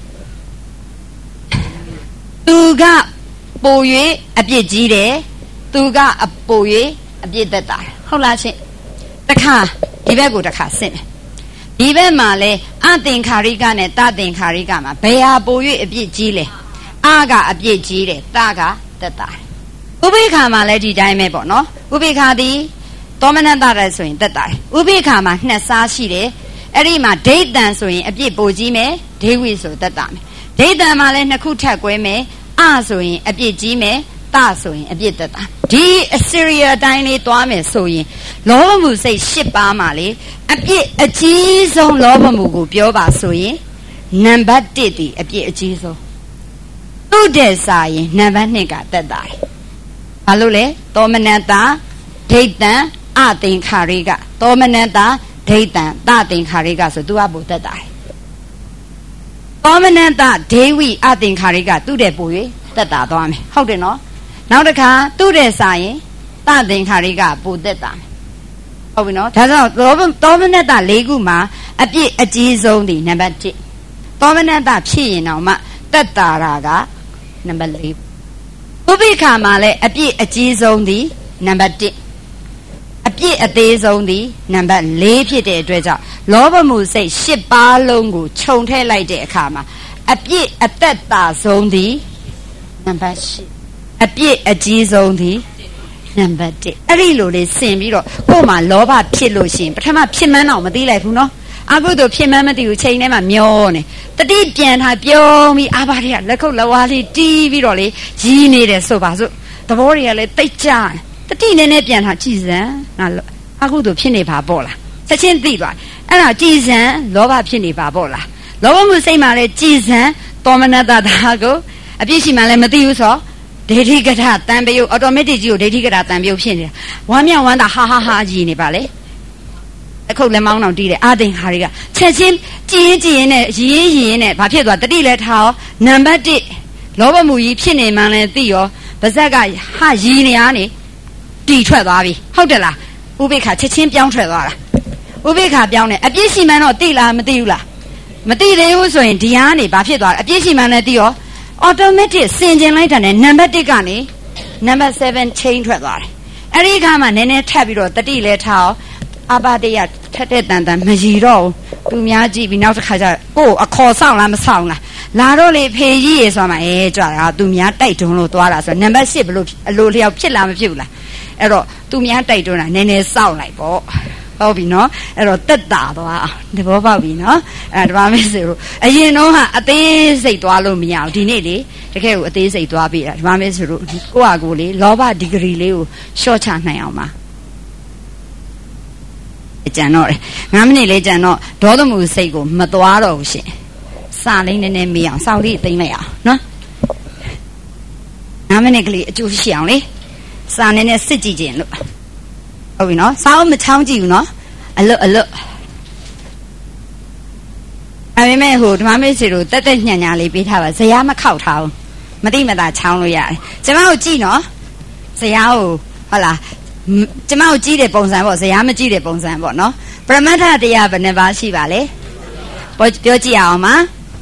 သူကပို၍အပြစ်ကြီးတယ်သူကအပို၍အပြစ်သက်တာဟုတ်လားချင်းတခါဒီဘက်ကိုတခါဆင့်တယ်ဒီဘက်မှာလဲအသင်္ခါရိကနဲ့တသင်္ခါရိကမှာဘယ်ဟာပို၍အပြစ်ကြီးလဲအကအပြစ်ကြီးတယ်တကသက်တာဥပိ္ပခာမှာလည်းဒီတိုင်းပဲပေါ့နော်ဥပိ္ပခာသည်သောမနတရဲဆိုရင်သက်တာဥပိ္ပခာမှာနှစ်စားရှိတယ်အဲ့ဒီမှာဒိဋ္ဌံဆိုရင်အပြစ်ပိုကြီးမယ်ဒေဝိဆိုသက်တာမယ်ဒိဋ္ဌံမှာလည်းနှစ်ခုထပ်ကွဲမယ်အဆိုရင်အပြစ်ကြီးမယ်တဆိုရင်အပြစ်သက်တာဒီအစီရီယာတိုင်းလေးသွားမယ်ဆိုရင်လောဘမှုစိတ်၈ပါးမှာလေအပြစ်အကြီးဆုံးလောဘမှုကိုပြောပါဆိုရင်နံပါတ်၁ဒီအပြစ်အကြီးဆုံးသူ့တဲ့စာရင်နံပါတ်၂ကသက်တာဘာလို့လဲသောမနတဒိဋ္ဌံအသင်္ခါရိကသောမနတဒိဋ္ဌံတသင်္ခါရိကဆိုသူကပိုသက်တာသောမနတဒေဝိအသင်္ခါရိကသူ့တဲ့ပို၍သက်တာသွားမယ်ဟုတ်တယ်နော်နောက်တစ်ခါသူ့တဲ့စာရင်တသင်္ခါရိကပိုသက်တာဟုတ်ပြီနော်ဒါကြောင့်သောမနတ၄ခုမှာအပြစ်အကြီးဆုံးဒီနံပါတ်၁သောမနတဖြစ်ရင်တော့မှသက်တာကနံပါတ်၄ဥပိ္ပခာမှာလည်းအပြစ်အကြီးဆုံးသည်နံပါတ်၁အပြစ်အသေးဆုံးသည်နံပါတ်၄ဖြစ်တဲ့အတွက်ကြောင့်လောဘမှုစိတ်၈ပါးလုံးကိုခြုံထည့်လိုက်တဲ့အခါမှာအပြစ်အသက်သာဆုံးသည်နံပါတ်၈အပြစ်အကြီးဆုံးသည်နံပါတ်၁အဲ့ဒီလိုလေးဆင်ပြီးတော့ကို့မှာလောဘဖြစ်လို့ရှိရင်ပထမဖြစ်မှန်းတော့မသိလိုက်ဘူးနော်အကုသို့ဖြစ်မှန်းမသိဘူးချိန်ထဲမှာမျောနေတတိပြန်ထားပြုံးပြီးအာဘာတွေကလက်ခုပ်လက်ဝါးလေးတီးပြီးတော့လေကြီးနေတယ်ဆိုပါစို့သဘောတွေကလည်းတိတ်ကြတတိနည်းနည်းပြန်ထားကြည်စံငါအကုသို့ဖြစ်နေပါပေါ့လားချက်ချင်းသိသွားအဲ့ဒါကြည်စံလောဘဖြစ်နေပါပေါ့လားလောဘမှုစိတ်မှလည်းကြည်စံသောမနတတာကိုအပြစ်ရှိမှလည်းမသိဘူးဆိုဒိဋ္ဌိကထတန်ပြုတ်အော်တိုမက်တစ်ကြီးကိုဒိဋ္ဌိကထတန်ပြုတ်ဖြစ်နေတာဝမ်းမြောက်ဝမ်းသာဟာဟာဟာကြီးနေပါလေအခုလက်မောင်းအောင်တီးတယ်အာသင်္ခါရိကချက်ချင်းကြည်ရင်ကြည်ရင်နဲ့ရင်းရင်းနဲ့ဘာဖြစ်သွားတတိလဲထားနံပါတ်၁လောဘမှုကြီးဖြစ်နေမှလည်းသိရောပါဇက်ကဟာရည်နေရနေတီထွက်သွားပြီဟုတ်တယ်လားဥပိ္ပခာချက်ချင်းပြောင်းထွက်သွားတာဥပိ္ပခာပြောင်းတယ်အပြစ်ရှိမှန်းတော့သိလားမသိဘူးလားမသိသေးဘူးဆိုရင်ဒီဟာကနေဘာဖြစ်သွားလဲအပြစ်ရှိမှန်းလည်းသိရောအော်တိုမက်တစ်ဆင်ကျင်လိုက်တာနဲ့နံပါတ်၁ကနေနံပါတ်၇ chain ထွက်သွားတယ်အဲ့ဒီအခါမှာနည်းနည်းထပ်ပြီးတော့တတိလဲထားအောင်အဘတရထက်တဲ့တန်တန်မရီတော့ဘူးသူများကြည့်ပြီးနောက်တစ်ခါကျကို့အခေါ်ဆောင်လားမဆောင်လားလာတော့လေဖေကြီးရေဆိုမှအဲကြွတာသူများတိုက်တွန်းလို့သွားတာဆိုနံပါတ်၈ဘလို့အလိုလျောက်ဖြစ်လားမဖြစ်ဘူးလားအဲ့တော့သူများတိုက်တွန်းတာနည်းနည်းစောင့်လိုက်ပေါ့ဟုတ်ပြီနော်အဲ့တော့တက်တာသွားဒီဘောပေါက်ပြီနော်အဲ့ဒါဓမ္မမင်းစေတို့အရင်တော့ဟာအသေးစိတ်သွားလို့မရဘူးဒီနေ့လေတကယ်ကိုအသေးစိတ်သွားပြီဓမ္မမင်းစေတို့ကိုယ့်ဟာကိုယ်လေလောဘဒီဂရီလေးကိုရှော့ချနိုင်အောင်ပါကြံတော့ငါးမိနစ်လေးကြံတော့ဒေါသမှုစိတ်ကိုမသွားတော့ဘူးရှင်စာလေးနည်းနည်းမေးအောင်စောင့်လေးသိမ့်လိုက်အောင်နော်ငါးမိနစ်ကလေးအကျိုးရှိအောင်လေစာနည်းနည်းစစ်ကြည့်ခြင်းလို့ဟုတ်ပြီနော်စာအုပ်မချောင်းကြည့်ဘူးနော်အလွတ်အလွတ်အမေမေဟိုဓမ္မမေစီတို့တက်တက်ညံ့ညာလေးပေးထားပါဇရားမခောက်ထားဘူးမတိမတာချောင်းလို့ရတယ်ကျမတို့ကြည့်နော်ဇရားကိုဟုတ်လားကျမတို့ကြည့်တဲ့ပုံစံပေါ့ဇရားမကြည့်တဲ့ပုံစံပေါ့နော်ပရမတ္ထတရားဘယ်နှပါရှိပါလဲပြောကြည့်အောင်ပါ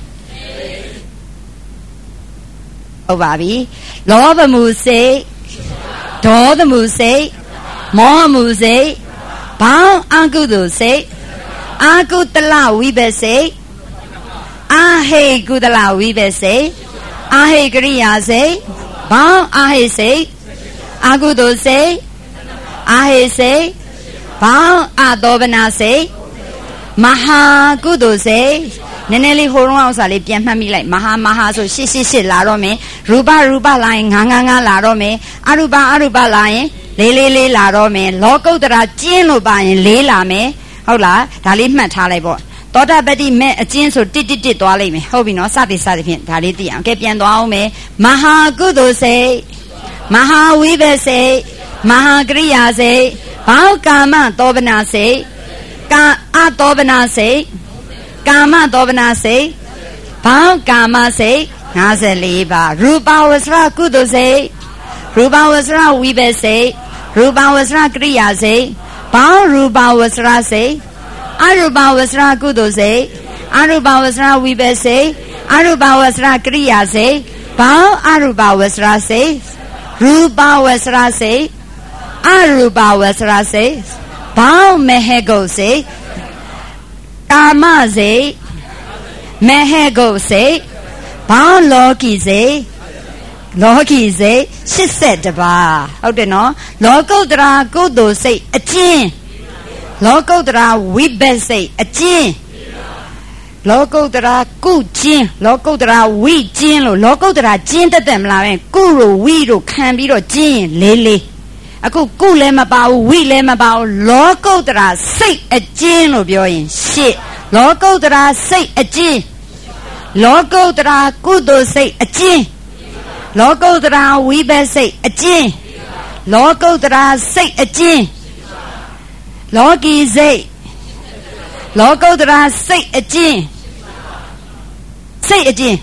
ဟုတ်ပါပြီလောဘမှုစိတ်ဒေါသမှုစိတ်မောဟမှုစိတ်ဘောင်းအကုသိုလ်စိတ်အာကုတလဝိဘတ်စိတ်အာဟိကုတလဝိဘတ်စိတ်အာဟိကရိယာစိတ်ဘောင်းအာဟိစိတ်အာကုသိုလ်စိတ်အာဟိစိတ်ဘောင်းအသောဗနာစိတ်မဟာကုသိုလ်စိတ်နည်းနည်းလေးဟိုတုန်းကဥစ္စာလေးပြန်မှတ်မိလိုက်မဟာမဟာဆိုရှစ်ရှစ်ရှစ်လာတော့မယ်ရူပရူပလာရင်ငါးငါးငါးလာတော့မယ်အရူပအရူပလာရင်လေးလေးလေးလာတော့မယ်လောကုတ္တရာကျင်းလို့ပါရင်လေးလာမယ်ဟုတ်လားဒါလေးမှတ်ထားလိုက်ပေါ့သောတာပတ္တိမဲ့အကျဉ်းဆိုတစ်တစ်တစ်သွားလိုက်မယ်ဟုတ်ပြီနော်စသည်စသည်ဖြင့်ဒါလေးသိအောင်ကဲပြန်သွားအောင်မယ်မဟာကုသိုလ်စိတ်မဟာဝိဘတ်စိတ်မဟာကရိယာစိတ်ဘောင်းကာမသောဗနာစိတ်ကာအသောဗနာစိတ်ကာမသောဗနာစိတ်ဘောင်းကာမစိတ်၅၄ပါးရူပဝဆရကုသိုလ်စိတ်ရူပဝဆရဝိဘတ်စိတ်ရူပဝဆရကရိယာစိတ်ဘောင်းရူပဝဆရစိတ်အရူပဝဆရကုသိုလ်စိတ်အရူပဝဆရဝိဘတ်စိတ်အရူပဝဆရကရိယာစိတ်ဘောင်းအရူပဝဆရစိတ်ရူပဝဆရစိတ်အရူပဝဆရစိတ်ဘောင်းမဟေဂုတ်စိတ်ကာမစိတ်မဟေဂုတ်စိတ်ဘောင်းလောကီစိတ်လောကီစိတ်ရှစ်ဆက်တပါးဟုတ်တယ်နော်လောကုတ္တရာကုသိုလ်စိတ်အကျဉ်းလောကုတ္တရာဝိဘတ်စိတ်အကျဉ်းလောကုတ္တရာကုကျင်းလောကုတ္တရာဝိကျင်းလို့လောကုတ္တရာကျင်းတတ်တယ်မလားပဲကုလို့ဝိလို့ခံပြီးတော့ကျင်းလေးလေးအခုကုလည်းမပါဘူးဝိလည်းမပါဘူးလောကုတ္တရာစိတ်အကျဉ်းလို့ပြောရင်ရှစ်လောကုတ္တရာစိတ်အကျဉ်းလောကုတ္တရာကုသိုလ်စိတ်အကျဉ်းလောကုတ္တရာဝိဘတ်စိတ်အကျဉ်းလောကုတ္တရာစိတ်အကျဉ်းလောကီစိတ်လောကုတ္တရာစိတ်အကျဉ်းစိတ်အကျဉ်း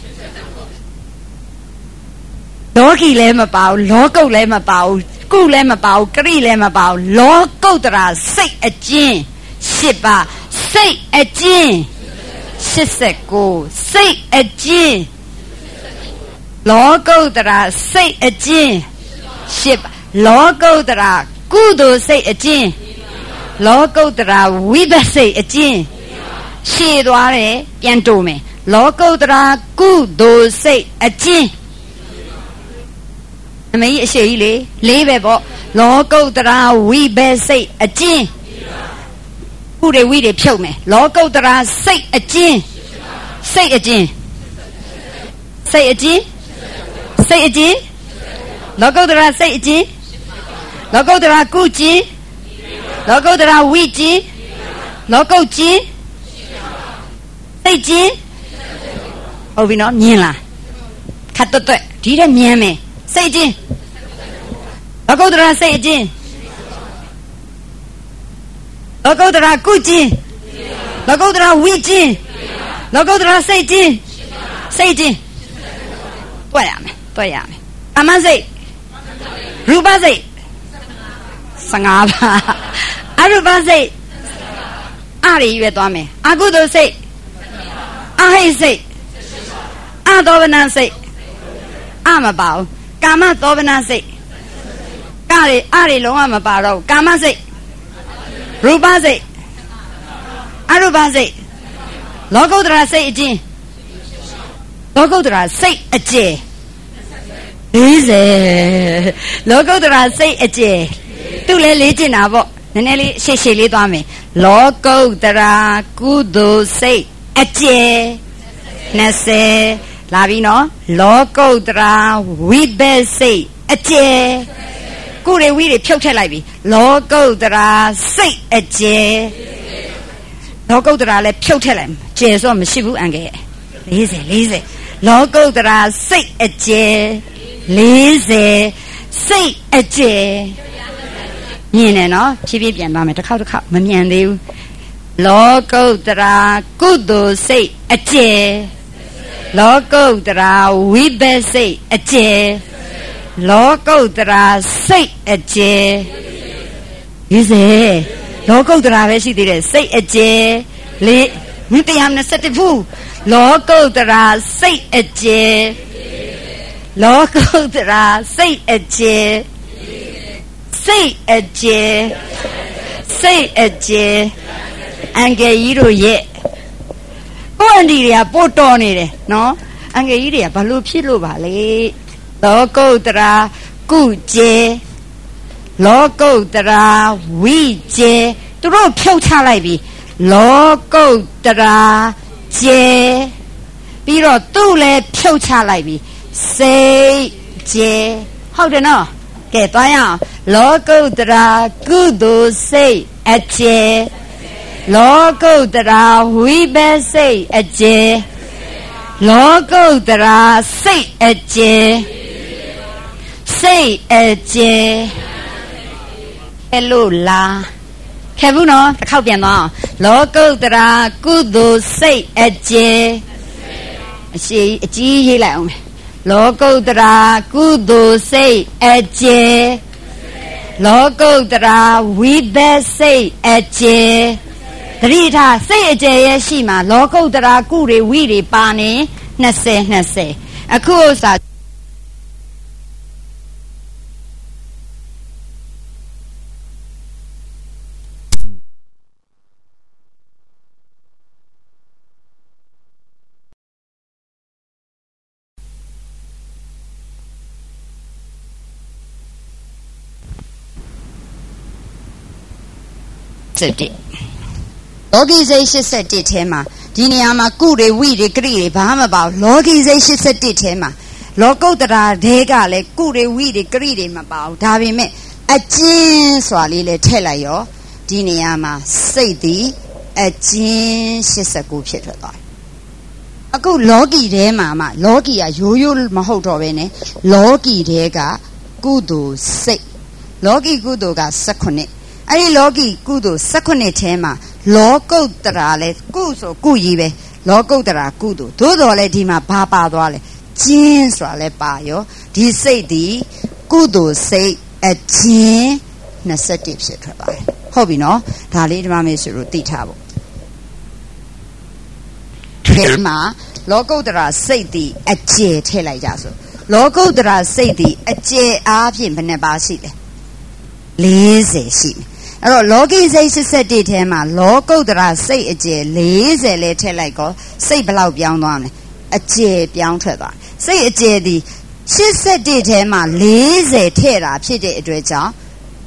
လောကီလည်းမပါဘူးလောကုတ်လည်းမပါဘူးကုလည်းမပါဘူးကရိလည်းမပါဘူးလောကုတ္တရာစိတ်အကျဉ်းရှစ်ပါစိတ်အကျဉ်းရှစ်ဆက်ကိုစိတ်အကျဉ်းလောကုတ္တရာစိတ်အကျဉ်းရှစ်ပါလောကုတ္တရာကုသိုလ်စိတ်အကျဉ်းလောကုတ္တရာဝိဘတ်စိတ်အကျဉ်းရှည်သွားတယ်ပြန်တိုးမယ်လောကုတ္တရာကုသိုလ်စိတ်အကျဉ်းအမေကြီးအရှိကြီးလေလေးပဲပေါ့လောကုတ္တရာဝိဘတ်စိတ်အကျဉ်းကုတွေဝိတွေဖြုတ်မယ်လောကုတ္တရာစိတ်အကျဉ်းစိတ်အကျဉ်းစိတ်အကျဉ်းစိတ်အကျဉ်းလောကုတ္တရာစိတ်အကျဉ်းလောကုတ္တရာကုကျဉ်းလောကုတ္တရာဝိကျဉ်းလောကုတ်ကျဉ်းစိတ်ကျဉ်းဟုတ်ပြီနော်မြင်လားခတ်တွတ်ဒီတဲ့မြင်မယ်စိတ်ကျဉ်းလောကုတ္တရာစိတ်အကျဉ်းလောကုတ္တရာကုကျဉ်းလောကုတ္တရာဝိကျဉ်းလောကုတ္တရာစိတ်ကျဉ်းစိတ်ကျဉ်းတွက်ရမယ်တွက်ရမယ်ကာမစိတ်ရူပစိတ်ဆငါးပါးအရူပစိတ်အရိရွယ်သွားမယ်အကုသိုလ်စိတ်အဟိစိတ်အသောဗနာစိတ်အမပါဘူးကာမသောဗနာစိတ်ကရအရိလုံးဝမပါတော့ကာမစိတ်ရူပစိတ်အရူပစိတ်လောကုတ္တရာစိတ်အကျဉ်းလောကုတ္တရာစိတ်အကျယ်လေးဆယ်လောကုတ္တရာစိတ်အကျယ်သူ့လည်းလေးကျင်တာပေါ့နည်းနည်းလေးရှေ့ရှေ့လေးသွားမယ်လောကုတ္တရာကုသိုလ်စိတ်အကျယ်နှစ်ဆယ်လာပြီနော်လောကုတ္တရာဝိဘတ်စိတ်အကျယ်ကုတွေဝိတွေဖြုတ်ထက်လိုက်ပြီလောကုတ္တရာစိတ်အကျယ်လောကုတ္တရာလည်းဖြုတ်ထက်လိုက်ကျယ်ဆိုမရှိဘူးအန်ကဲလေးဆယ်လေးဆယ်လောကုတ္တရာစိတ်အကျယ်လေးဆယ်စိတ်အကျယ်မြင်တယ်နော်ဖြည်းဖြည်းပြန်သွားမယ်တစ်ခေါက်တစ်ခေါက်မမြန်သေးဘူးလောကုတ္တရာကုသိုလ်စိတ်အကျယ်လောကုတ္တရာဝိဘတ်စိတ်အကျယ်လောကုတ္တရာစိတ်အကျယ်ရေးစေလောကုတ္တရာပဲရှိသေးတယ်စိတ်အကျယ်လေးတရားနဲ့ဆက်တဖူးလောကုတ္တရာစိတ်အကျယ်လောကုတ္တရာစိတ်အကျယ်စိတ်အကျယ်စိတ်အကျယ်အင်္ဂယ်ကြီးတို့ရဲ့ကိုယ်အန်ဒီတွေကပို့တော်နေတယ်နော်အင်္ဂယ်ကြီးတွေကဘာလို့ဖြစ်လို့ပါလဲလောကုတ္တရာကုကျေလောကုတ္တရာဝိကျေသူတို့ဖြုတ်ချလိုက်ပြီလောကုတ္တရာကျေပြီးတော့သူ့လည်းဖြုတ်ချလိုက်ပြီစိတ်ကျေဟုတ်တယ်နော်ကဲသွားရအောင်လောကုတ္တရာကုသိုလ်စိတ်အကျေလောကုတ္တရာဝိဘတ်စိတ်အကျေလောကုတ္တရာစိတ်အကျေစိတ်အကျေအဲ့လိုလားခဲ့ဘူးနော်တစ်ခေါက်ပြန်သွားအောင်လောကုတ္တရာကုသိုလ်စိတ်အကျေအရှိအကြီးရေးလိုက်အောင်လောကုတ္တရာကုသိုလ်စိတ်အကျေလောကုတ္တရာဝိဘတ်စိတ်အကျေတတိထားစိတ်အကျေရဲ့ရှိမှာလောကုတ္တရာကုတွေဝိတွေပါနေ20 20အခုဥစ္စာလောကီစိတ်81ထဲမှာဒီနေရာမှာကုတွေဝိတွေဂရိတွေဘာမှမပါဘူးလောကီစိတ်81ထဲမှာလောကုတ္တရာဒဲကလည်းကုတွေဝိတွေဂရိတွေမပါဘူးဒါပေမဲ့အကျဉ်းစွာလေးလည်းထည့်လိုက်ရောဒီနေရာမှာစိတ်သည်အကျဉ်း89ဖြစ်ထွက်သွားတယ်အခုလောကီထဲမှာမှလောကီကရိုးရိုးမဟုတ်တော့ဘဲနဲ့လောကီထဲကကုသိုလ်စိတ်လောကီကုသိုလ်က18အဲ့ဒီလောကီကုသိုလ်18ထဲမှာလောကုတ္တရာလဲကုဆိုကုကြီးပဲလောကုတ္တရာကုသိုလ်သို့တော်လဲဒီမှာဘာပါသွားလဲကျင်းဆိုတာလဲပါရောဒီစိတ်ဒီကုသိုလ်စိတ်အကျဉ်း21ဖြစ်ထွက်ပါတယ်ဟုတ်ပြီနော်ဒါလေးဒီမှာမေးဆိုလို့သိထားဖို့ဒီမှာလောကုတ္တရာစိတ်ဒီအကျယ်ထည့်လိုက်ကြဆိုလောကုတ္တရာစိတ်ဒီအကျယ်အားဖြင့်ဘယ်နှပါရှိလဲ40ရှိတယ်အဲ့တော့လောကီစိတ်81ထဲမှာလောကုတ္တရာစိတ်အကျယ်40လဲထည့်လိုက်ကောစိတ်ဘယ်လောက်ပြောင်းသွားမလဲအကျယ်ပြောင်းထွက်သွားစိတ်အကျယ်ဒီ81ထဲမှာ40ထည့်တာဖြစ်တဲ့အတွက်ကြောင့်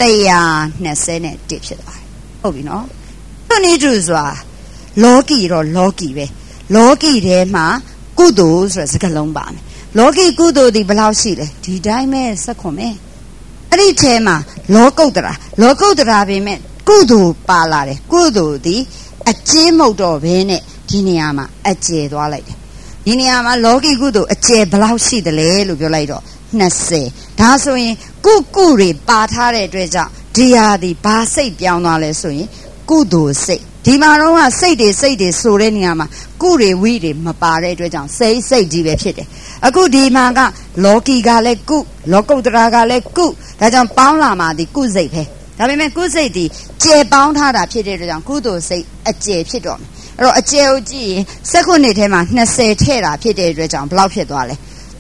121ဖြစ်သွားတယ်ဟုတ်ပြီနော်သူနေသူဆိုတာလောကီတော့လောကီပဲလောကီထဲမှာကုသိုလ်ဆိုတဲ့စကားလုံးပါမယ်လောကီကုသိုလ်ဒီဘယ်လောက်ရှိလဲဒီတိုင်းပဲစက်ခွန်ပဲအဲ့ဒီထဲမှာလောကုတ္တရာလောကုတ္တရာပဲမဲ့ကုသိုလ်ပါလာတယ်ကုသိုလ်ဒီအကျဉ်းမဟုတ်တော့ဘဲနဲ့ဒီနေရာမှာအကျယ်သွားလိုက်တယ်ဒီနေရာမှာလောကီကုသိုလ်အကျယ်ဘယ်လောက်ရှိသလဲလို့ပြောလိုက်တော့20ဒါဆိုရင်ကုကုတွေပါထားတဲ့အတွက်ကြောင့်ဒီဟာဒီဘာစိတ်ပြောင်းသွားလဲဆိုရင်ကုသိုလ်စိတ်ဒီမှာတော့စိတ်တွေစိတ်တွေဆိုတဲ့နေရာမှာကုတွေဝိတွေမပါတဲ့အတွက်ကြောင့်စိတ်စိတ်ကြီးပဲဖြစ်တယ်အခုဒီမှာကလောကီကလည်းကုလောကုတ္တရာကလည်းကုဒါကြောင့်ပေါင်းလာမှဒီကုစိတ်ပဲဒါပေမဲ့ကုစိတ်ဒီကျေပေါင်းထားတာဖြစ်တဲ့အတွက်ကြောင့်ကုသိုလ်စိတ်အကျေဖြစ်တော့မယ်အဲ့တော့အကျေကိုကြည့်ရင်စက္ခုနှစ်ထဲမှာ20ထည့်တာဖြစ်တဲ့အတွက်ကြောင့်ဘယ်လောက်ဖြစ်သွားလဲ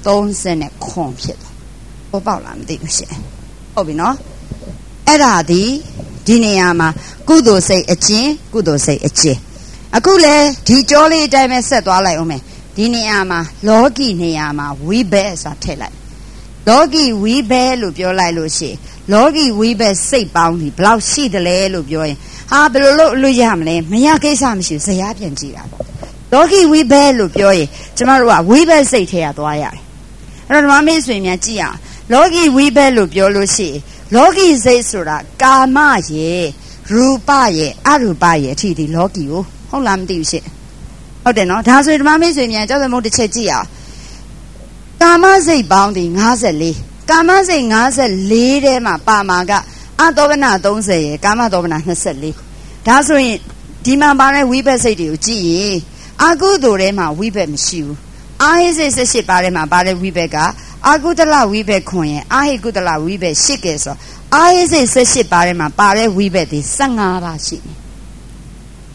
39ဖြစ်သွားဟောပေါက်လားမသိဘူးရှင်ဟုတ်ပြီနော်အဲ့ဒါဒီဒီနေရာမှာကုသိုလ်စိတ်အကျဉ်ကုသိုလ်စိတ်အကျဉ်အခုလေဒီကြောလေးအတိုင်းပဲဆက်သွားလိုက်အောင်မယ်ဒီနေရာမှာလောကီနေရာမှာဝိဘဲဆိုတာထည့်လိုက်လောကီဝိဘဲလို့ပြောလိုက်လို့ရှိရင်လောကီဝိဘဲစိတ်ပေါင်းဒီဘယ်လောက်ရှိတယ်လဲလို့ပြောရင်ဟာဘယ်လိုလုပ်လို့ရမလဲမရကိစ္စမရှိဇရာပြန်ကြည့်တာပေါ့လောကီဝိဘဲလို့ပြောရင်ကျမတို့ကဝိဘဲစိတ်ထဲကသွားရတယ်အဲ့တော့ဓမ္မမေးဆိုရင်များကြည့်အောင်လောကီဝိဘဲလို့ပြောလို့ရှိရင်လောကီစိတ်ဆိုတာကာမရဲ့ရူပရဲ့အရူပရဲ့အထိဒီလောကီကိုဟုတ်လားမသိဘူးရှင့်ဟုတ်တယ်နော်ဒါဆိုရင်ဓမ္မမေးဆိုရင်များကျောင်းသမုတ်တစ်ချက်ကြည့်အောင်ကာမစိတ်ပေါင်းဒီ54ကာမစိတ်54ထဲမှာပါမှာကအသောကနာ30ရယ်ကာမသောကနာ24ဒါဆိုရင်ဒီမှာပါတဲ့ဝိဘတ်စိတ်တွေကိုကြည့်ရင်အကုသိုလ်ထဲမှာဝိဘတ်မရှိဘူးအာဟိစိတ်18ပါးထဲမှာပါတဲ့ဝိဘတ်ကအကုသလဝိဘတ်ခွန်ရယ်အာဟိကုသလဝိဘတ်8ကဲဆိုအာဟိစိတ်18ပါးထဲမှာပါတဲ့ဝိဘတ်ဒီ15ပါးရှိတယ်ကာ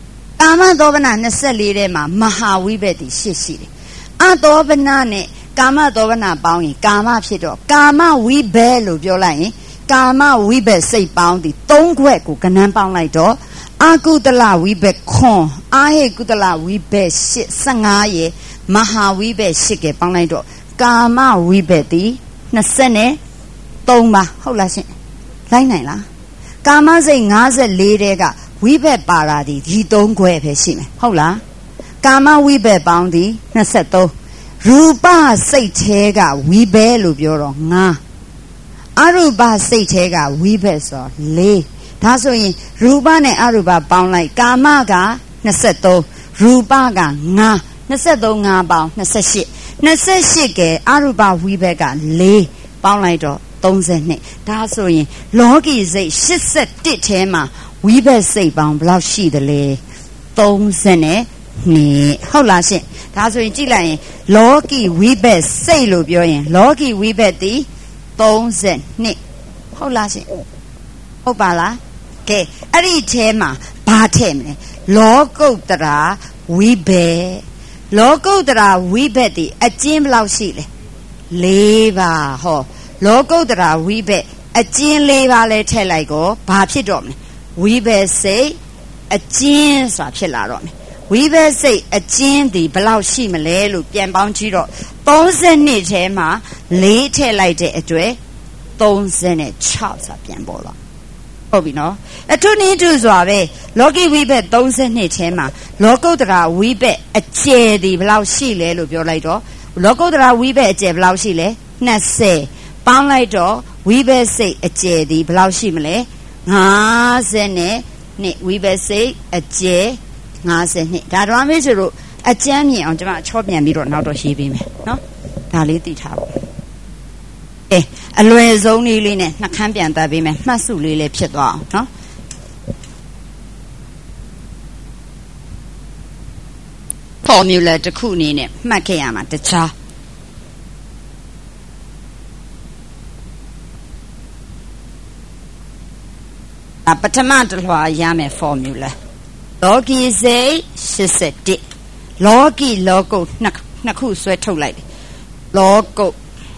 ကာမသောပနာနှစ်ဆယ့်လေးထဲမှာမဟာဝိဘက်ဒီရှစ်ရှိတယ်အသောပနာနဲ့ကာမသောပနာပေါင်းရင်ကာမဖြစ်တော့ကာမဝိဘက်လို့ပြောလိုက်ရင်ကာမဝိဘက်စိတ်ပေါင်းဒီသုံးခွက်ကိုကဏန်းပေါင်းလိုက်တော့အာကုတလဝိဘက်ခွန်အာဟိကုတလဝိဘက်ရှစ်ဆယ့်ငါးရေမဟာဝိဘက်ရှစ်ကပေါင်းလိုက်တော့ကာမဝိဘက်ဒီနှစ်ဆယ့်နဲ့သုံးပါဟုတ်လားရှင်လိုက်နိုင်လားကာမစိတ်၅ဆယ့်လေးတဲကဝိဘက်ပါရာဒီဒီသုံးခွဲပဲရှိမယ်ဟုတ်လားကာမဝိဘက်ပေါင်းဒီနှစ်ဆယ့်သုံးရူပစိတ်သေးကဝိဘက်လို့ပြောတော့ငါအရူပစိတ်သေးကဝိဘက်ဆိုလေးဒါဆိုရင်ရူပနဲ့အရူပပေါင်းလိုက်ကာမကနှစ်ဆယ့်သုံးရူပကငါနှစ်ဆယ့်သုံးငါပေါင်းနှစ်ဆယ့်ရှစ်နှစ်ဆယ့်ရှစ်ကဲအရူပဝိဘက်ကလေးပေါင်းလိုက်တော့သုံးဆယ့်နှစ်ဒါဆိုရင်လောကီစိတ်ရှစ်ဆယ့်တစ်ထဲမှာဝိဘက်စိတ်ပေါင်းဘယ်လောက်ရှိသလဲသုံးဆယ့်နဲ့နှစ်ဟုတ်လားရှင်ဒါဆိုရင်ကြည့်လိုက်ရင်လောကီဝိဘက်စိတ်လို့ပြောရင်လောကီဝိဘက်ဒီသုံးဆယ့်နှစ်ဟုတ်လားရှင်ဟုတ်ပါလားကဲအဲ့ဒီထဲမှာဘာထည့်မလဲလောကုတ္တရာဝိဘက်လောကုတ္တရာဝိဘက်ဒီအကျဉ်းဘယ်လောက်ရှိလဲလေးပါဟောလောကုတ္တရာဝိဘက်အကျဉ်းလေးပါလဲထည့်လိုက်ကောဘာဖြစ်တော့မလဲဝိဘက်စိတ်အကျဉ်းဆိုတာဖြစ်လာတော့မယ်ဝိဘက်စိတ်အကျဉ်းဒီဘယ်လောက်ရှိမလဲလို့ပြန်ပေါင်းကြည့်တော့သုံးဆယ့်နှစ်ထဲမှာလေးထည့်လိုက်တဲ့အတွက်သုံးဆယ့်နဲ့ခြောက်ဆိုတာပြန်ပေါ်လာဟုတ်ပြီနော်အထုနည်းတူစွာပဲလောကီဝိဘက်သုံးဆယ့်နှစ်ထဲမှာလောကုတ္တရာဝိဘက်အကျယ်ဒီဘယ်လောက်ရှိလဲလို့ပြောလိုက်တော့လောကုတ္တရာဝိဘက်အကျယ်ဘယ်လောက်ရှိလဲနှစ်ဆယ်ပေါင်းလိုက်တော့ဝိဘက်စိတ်အကျယ်ဒီဘယ်လောက်ရှိမလဲငါးဆယ်နဲ့နှစ်ဝိဘက်စိတ်အကျယ်ငါးဆယ်နှစ်ဒါတော့မေးဆိုလို့အကျမ်းမြင်အောင်ကျွန်မအချောပြန်ပြီးတော့နောက်တော့ရေးပေးမယ်နော်ဒါလေးသိထားပါအဲအလွယ်ဆုံးလေးလေးနဲ့နှခမ်းပြန်တတ်ပေးမယ်မှတ်စုလေးလေးဖြစ်သွားအောင်နော်ဖော်မြူလာတစ်ခုအနေနဲ့မှတ်ခဲ့ရမှာတခြားပထမတစ်လွှာရမယ် formula လောကီစိတ်ရှစ်ဆယ့်တစ်လောကီလောကုတ်နှစ်နှစ်ခုဆွဲထုတ်လိုက်တယ်လောကုတ်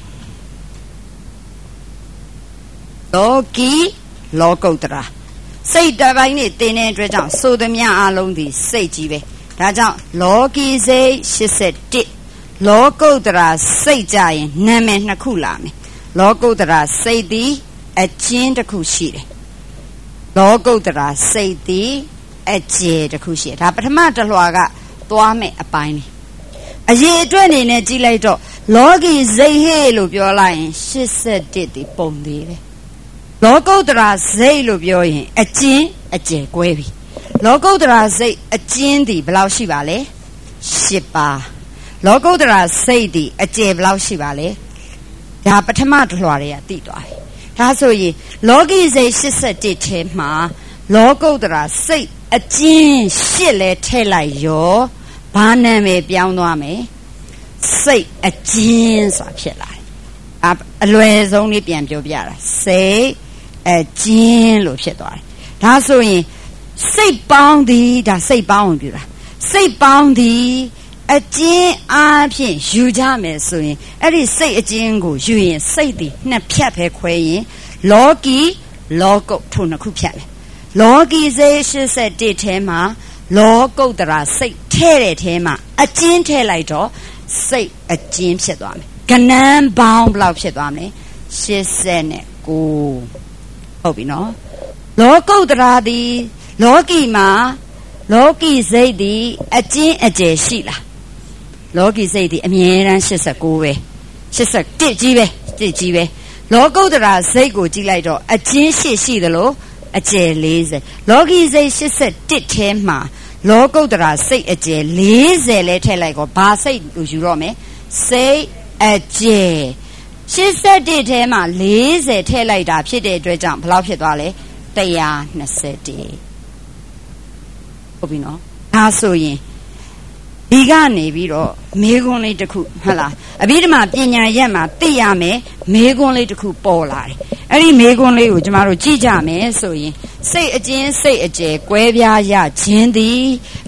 လောကီလောကုတ္တရာစိတ်တပိုင်းနဲ့တင်းတဲ့အတွက်ကြောင့်ဆိုသမျှအလုံးဒီစိတ်ကြီးပဲဒါကြောင့်လောကီစိတ်ရှစ်ဆယ့်တစ်လောကုတ္တရာစိတ်ကြရင်နာမည်နှစ်ခုလာမယ်လောကုတ္တရာစိတ်ဒီအချင်းတစ်ခုရှိတယ်လောကုတ္တရာစိတ်ဒီအကျယ်တစ်ခုရှိတယ်ဒါပထမတစ်လွှာကသွားမယ်အပိုင်းလေးအရေးအတွက်အနေနဲ့ကြည့်လိုက်တော့လောကီစိတ်ဟေ့လို့ပြောလိုက်ရင်ရှစ်ဆယ့်တစ်ဒီပုံသေးတယ်လောကုတ္တရာစိတ်လို့ပြောရင်အကျဉ်းအကျယ်ကွဲပြီလောကုတ္တရာစိတ်အကျဉ်းဒီဘယ်လောက်ရှိပါလဲရှစ်ပါလောကုတ္တရာစိတ်ဒီအကျယ်ဘယ်လောက်ရှိပါလဲဒါပထမတစ်လွှာတွေကသိသွားပြီဒါဆိုရင်လောကီစိတ်ရှစ်ဆယ့်တစ်ထဲမှာလောကုတ္တရာစိတ်အကျဉ်းရှစ်လဲထည့်လိုက်ရောဘာနာမည်ပြောင်းသွားမယ်စိတ်အကျဉ်းဆိုတာဖြစ်လာတယ်အလွယ်ဆုံးလေးပြန်ပြောပြတာစိတ်အကျဉ်းလို့ဖြစ်သွားတယ်ဒါဆိုရင်စိတ်ပေါင်းသည်ဒါစိတ်ပေါင်းကိုပြောတာစိတ်ပေါင်းသည်အကျဉ်းအားဖြင့်ယူကြမယ်ဆိုရင်အဲ့ဒီစိတ်အကျဉ်းကိုယူရင်စိတ်သည်နှစ်ဖြတ်ပဲခွဲရင်လောကီလောကုတ်ထုံနှစ်ခုဖြတ်မယ်လောကီစိတ်ရှစ်ဆယ့်တစ်ထဲမှာလောကုတ္တရာစိတ်ထဲတဲ့ထဲမှာအကျဉ်းထဲလိုက်တော့စိတ်အကျဉ်းဖြစ်သွားမယ်ကဏန်းပေါင်းဘယ်လောက်ဖြစ်သွားမလဲရှစ်ဆယ့်နဲ့ကိုဟုတ်ပြီနော်လောကုတ္တရာသည်လောကီမှာလောကီစိတ်သည်အကျဉ်းအကျယ်ရှိလားလောကီစိတ်သည်အမြဲတမ်းရှစ်ဆယ့်ကိုပဲရှစ်ဆယ့်တစ်ကြီးပဲတစ်ကြီးပဲလောကုတ္တရာစိတ်ကိုကြည့်လိုက်တော့အကျဉ်းရှိရှိသလိုအကျယ်လေးဆယ်လောကီစိတ်ရှစ်ဆယ့်တစ်ထဲမှာလောကုတ္တရာစိတ်အကျယ်လေးဆယ်လဲထည့်လိုက်တော့ဘာစိတ်ကိုယူတော့မယ်စိတ်အကျယ်ရှစ်ဆယ့်တစ်ထဲမှာလေးဆယ်ထည့်လိုက်တာဖြစ်တဲ့အတွက်ကြောင့်ဘယ်လောက်ဖြစ်သွားလဲတစ်ရာနှစ်ဆယ်တစ်ဟုတ်ပြီနော်ဒါဆိုရင်ဒီကနေပြီးတော့မေခွန်းလေးတစ်ခုဟုတ်လားအဘိဓမ္မာပညာရက်မှာသိရမယ်မေခွန်းလေးတစ်ခုပေါ်လာတယ်အဲ့ဒီမေခွန်းလေးကိုကျမတို့ကြည့်ကြမယ်ဆိုရင်စိတ်အကျဉ်းစိတ်အကျယ်ကွဲပြားရခြင်းသည်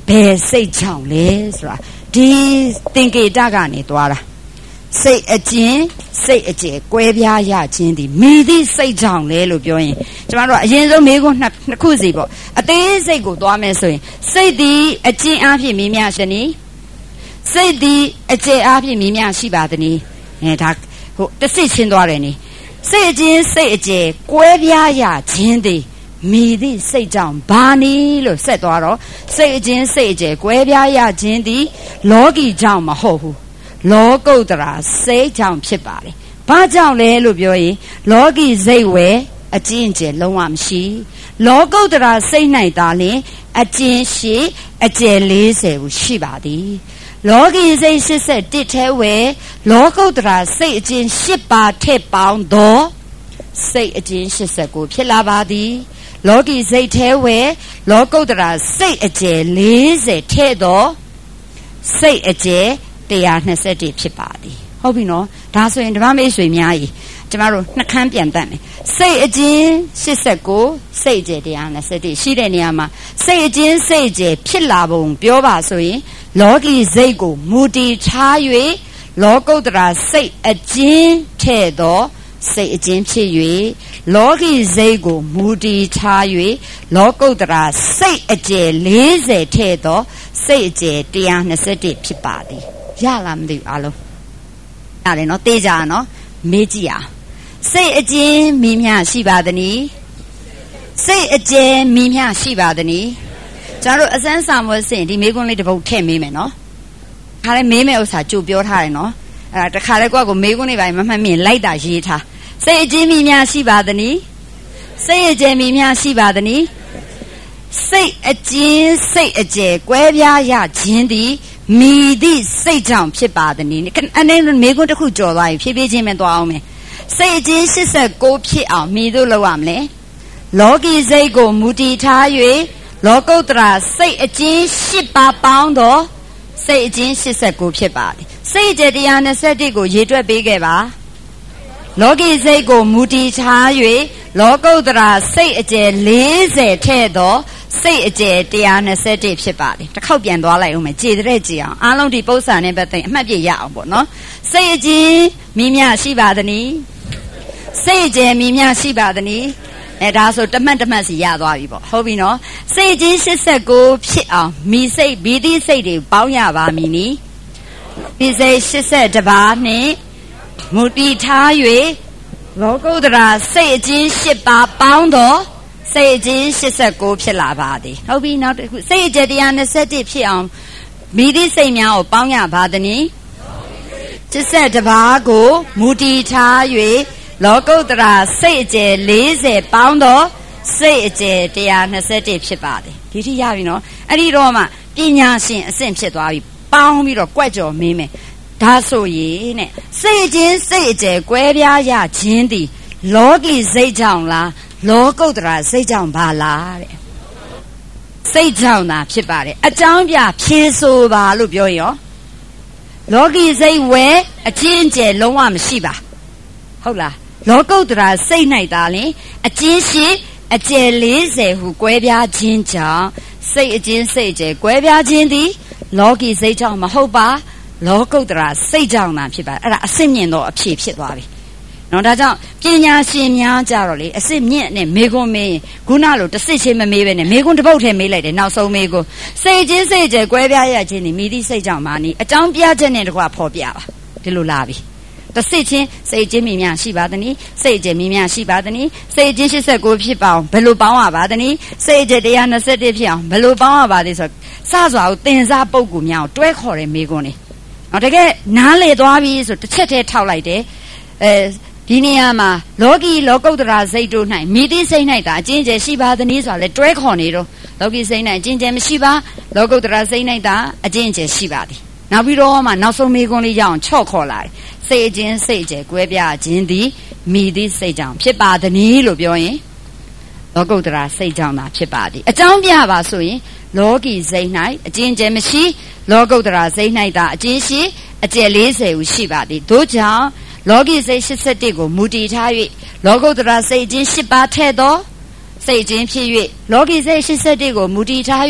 ဘယ်စိတ်ကြောင့်လဲဆိုတာဒီသင်္ကေတကနေသွားတာစိတ်အကျဉ်စိတ်အကျယ်ကွဲပြားရခြင်းဒီမိသည့်စိတ်ကြောင့်လဲလို့ပြောရင်ကျမတို့ကအရင်ဆုံးမေးခွန်းနှစ်ခုစီပေါ့အသေးစိတ်ကိုသွားမယ်ဆိုရင်စိတ်ဒီအကျဉ်အားဖြင့်မြင်များရှင်နီစိတ်ဒီအကျယ်အားဖြင့်မြင်များရှိပါသနည်းအဲဒါဟိုတစ်စစ်ချင်းသွားတယ်နီစိတ်အကျဉ်စိတ်အကျယ်ကွဲပြားရခြင်းဒီမိသည့်စိတ်ကြောင့်ဘာနည်းလို့ဆက်သွားတော့စိတ်အကျဉ်စိတ်အကျယ်ကွဲပြားရခြင်းဒီလောကီကြောင့်မဟုတ်ဘူးလောကုတ္တရာစိတ်ကြောင့်ဖြစ်ပါတယ်။ဘာကြောင့်လဲလို့ပြောရင်လောကီစိတ်ဝဲအကျဉ်းကျယ်လုံးဝမရှိလောကုတ္တရာစိတ်၌သာလျှင်အကျဉ်းရှိအကျယ်၄၀ကိုရှိပါသည်။လောကီစိတ်၈၁ထဲဝဲလောကုတ္တရာစိတ်အကျဉ်း၈ပါးထက်ပေါင်းသောစိတ်အကျဉ်း၈၉ဖြစ်လာပါသည်။လောကီစိတ်ထဲဝဲလောကုတ္တရာစိတ်အကျယ်၄၀ထဲ့သောစိတ်အကျယ်တရား၂၁ဖြစ်ပါသည်ဟုတ်ပြီနော်ဒါဆိုရင်ဓမ္မမိတ်ဆွေများကြီးကျမတို့နှစ်ခမ်းပြန်တတ်မယ်စိတ်အကျဉ်၈၉စိတ်အကျယ်တရား၂၁ရှိတဲ့နေရာမှာစိတ်အကျဉ်စိတ်အကျယ်ဖြစ်လာပုံပြောပါဆိုရင်လောကီစိတ်ကိုမူတည်ထား၍လောကုတ္တရာစိတ်အကျဉ်ထဲ့သောစိတ်အကျဉ်ဖြစ်၍လောကီစိတ်ကိုမူတည်ထား၍လောကုတ္တရာစိတ်အကျယ်၄၀ထဲ့သောစိတ်အကျယ်တရား၂၁ဖြစ်ပါသည်ရလားမသိဘူးအားလုံးရတယ်နော်တေးကြနော်မေးကြည့်အောင်စိတ်အကျဉ်မိမျှရှိပါသနည်းစိတ်အကျယ်မိမျှရှိပါသနည်းကျွန်တော်တို့အစမ်းစာမွေးစင်ဒီမေးခွန်းလေးတစ်ပုဒ်ထည့်မေးမယ်နော်ခါလဲမေးမယ်ဥစ္စာကြိုပြောထားတယ်နော်အဲ့ဒါတခါလဲကိုယ့်ကိုမေးခွန်းလေးပါမမှတ်မြင်လိုက်တာရေးထားစိတ်အကျဉ်မိမျှရှိပါသနည်းစိတ်အကျယ်မိမျှရှိပါသနည်းစိတ်အကျဉ်စိတ်အကျယ်ကွဲပြားရခြင်းသည်မိသည့်စိတ်ကြောင့်ဖြစ်ပါသည်နည်းအနေနဲ့မေခွန်းတစ်ခုကြော်သွားပြီဖြည်းဖြည်းချင်းပဲသွားအောင်မယ်စိတ်အကျဉ်၈၉ဖြစ်အောင်မိတို့လောက်ရမလဲလောကီစိတ်ကိုမူတည်ထား၍လောကုတ္တရာစိတ်အကျဉ်၈ပါးပေါင်းသောစိတ်အကျဉ်၈၉ဖြစ်ပါသည်စိတ်အကျယ်တရား၂၁ကိုရေတွက်ပေးခဲ့ပါလောကီစိတ်ကိုမူတည်ထား၍လောကုတ္တရာစိတ်အကျယ်၄၀ထဲ့သောစိတ်အကျယ်တရား၂၁ဖြစ်ပါတယ်တစ်ခေါက်ပြန်သွားလိုက်အောင်မယ်ကြည်တဲ့ကြည်အောင်အားလုံးဒီပု္ပ္ပာနဲ့ပတ်သက်အမှတ်ပြရအောင်ပေါ့နော်စိတ်အကျဉ်မိမျှရှိပါသနည်းစိတ်အကျယ်မိမျှရှိပါသနည်းအဲဒါဆိုတမတ်တမတ်စီရသွားပြီပေါ့ဟုတ်ပြီနော်စိတ်အကျဉ်၈၉ဖြစ်အောင်မိစိတ်ဘီတိစိတ်တွေပေါင်းရပါမည်နီဒီစိတ်၈၁ပါးနှင့်မူတည်ထား၍လောကုတ္တရာစိတ်အကျဉ်၈ပါးပေါင်းသောစိတ်အကျဉ်၈၉ဖြစ်လာပါသည်ဟုတ်ပြီနောက်တစ်ခုစိတ်အကျယ်တရား၂၁ဖြစ်အောင်မိသည့်စိတ်များကိုပေါင်းရပါသနည်း၈၁ပါးကိုမူတည်ထား၍လောကုတ္တရာစိတ်အကျယ်၄၀ပေါင်းသောစိတ်အကျယ်တရား၂၁ဖြစ်ပါသည်ဒီထိရပြီနော်အဲ့ဒီတော့မှပညာရှင်အဆင့်ဖြစ်သွားပြီပေါင်းပြီးတော့ကြွက်ကြော်မင်းမယ်ဒါဆိုရင်နဲ့စိတ်အကျဉ်စိတ်အကျယ်ကွဲပြားရခြင်းသည်လောကီစိတ်ကြောင့်လားလောကုတ္တရာစိတ်ကြောင့်ပါလားတဲ့စိတ်ကြောင့်သာဖြစ်ပါတယ်အကြောင်းပြဖြေဆိုပါလို့ပြောရင်လောကီစိတ်ဝဲအကျဉ်းကျယ်လုံးဝမရှိပါဟုတ်လားလောကုတ္တရာစိတ်၌သာလျှင်အကျဉ်းရှိအကျယ်၄၀ဟုကွဲပြားခြင်းကြောင့်စိတ်အကျဉ်းစိတ်အကျယ်ကွဲပြားခြင်းသည်လောကီစိတ်ကြောင့်မဟုတ်ပါလောကုတ္တရာစိတ်ကြောင့်သာဖြစ်ပါအဲ့ဒါအစစ်မြင့်သောအဖြစ်ဖြစ်သွားပြီနော်ဒါကြောင့်ပညာရှင်များကြတော့လေအစစ်မြင့်နဲ့မေခွန်းမေးရင်ခုနလိုတစ်စစ်ချင်းမမေးပဲနဲ့မေခွန်းတစ်ပုတ်ထဲမေးလိုက်တယ်နောက်ဆုံးမေခွန်းစိတ်ချင်းစိတ်ကျယ်ကွဲပြားရခြင်းဒီမိသည့်စိတ်ကြောင့်ပါနီအကြောင်းပြချက်နဲ့တကွာဖော်ပြပါဒီလိုလာပြီတစ်စစ်ချင်းစိတ်ချင်းမိများရှိပါသနည်းစိတ်ကျယ်မိများရှိပါသနည်းစိတ်ချင်း၈၉ဖြစ်ပါအောင်ဘယ်လိုပေါင်းရပါသနည်းစိတ်ကျယ်တရား၂၁ဖြစ်အောင်ဘယ်လိုပေါင်းရပါသေးဆိုစစွာကိုသင်စားပုဂ္ဂိုလ်များကိုတွဲခေါ်တဲ့မေခွန်းလေးနော်တကယ်နားလေသွားပြီဆိုတစ်ချက်တည်းထောက်လိုက်တယ်အဲဒီနေရာမှာလောကီလောကုတ္တရာစိတ်တို့၌မိတိစိတ်၌သာအကျဉ်းကျယ်ရှိပါသနည်းဆိုတာလဲတွဲခေါ်နေတော့လောကီစိတ်၌အကျဉ်းကျယ်မရှိပါလောကုတ္တရာစိတ်၌သာအကျဉ်းကျယ်ရှိပါသည်နောက်ပြီးတော့မှနောက်ဆုံးမေခွန်းလေးရအောင်ချော့ခေါ်လာတယ်စိတ်အကျဉ်းစိတ်ကျယ်ကွဲပြားခြင်းသည်မိတိစိတ်ကြောင့်ဖြစ်ပါသနည်းလို့ပြောရင်လောကုတ္တရာစိတ်ကြောင့်သာဖြစ်ပါသည်အကြောင်းပြပါဆိုရင်လောကီစိတ်၌အကျဉ်းကျယ်မရှိလောကုတ္တရာစိတ်၌သာအကျဉ်းရှိအကျယ်၄၀ဟုရှိပါသည်တို့ကြောင့်လောကီစိတ်၈၁ကိုမူတည်ထား၍လောကုတ္တရာစိတ်ချင်း၈ပါးထဲ့သောစိတ်ချင်းဖြစ်၍လောကီစိတ်၈၁ကိုမူတည်ထား၍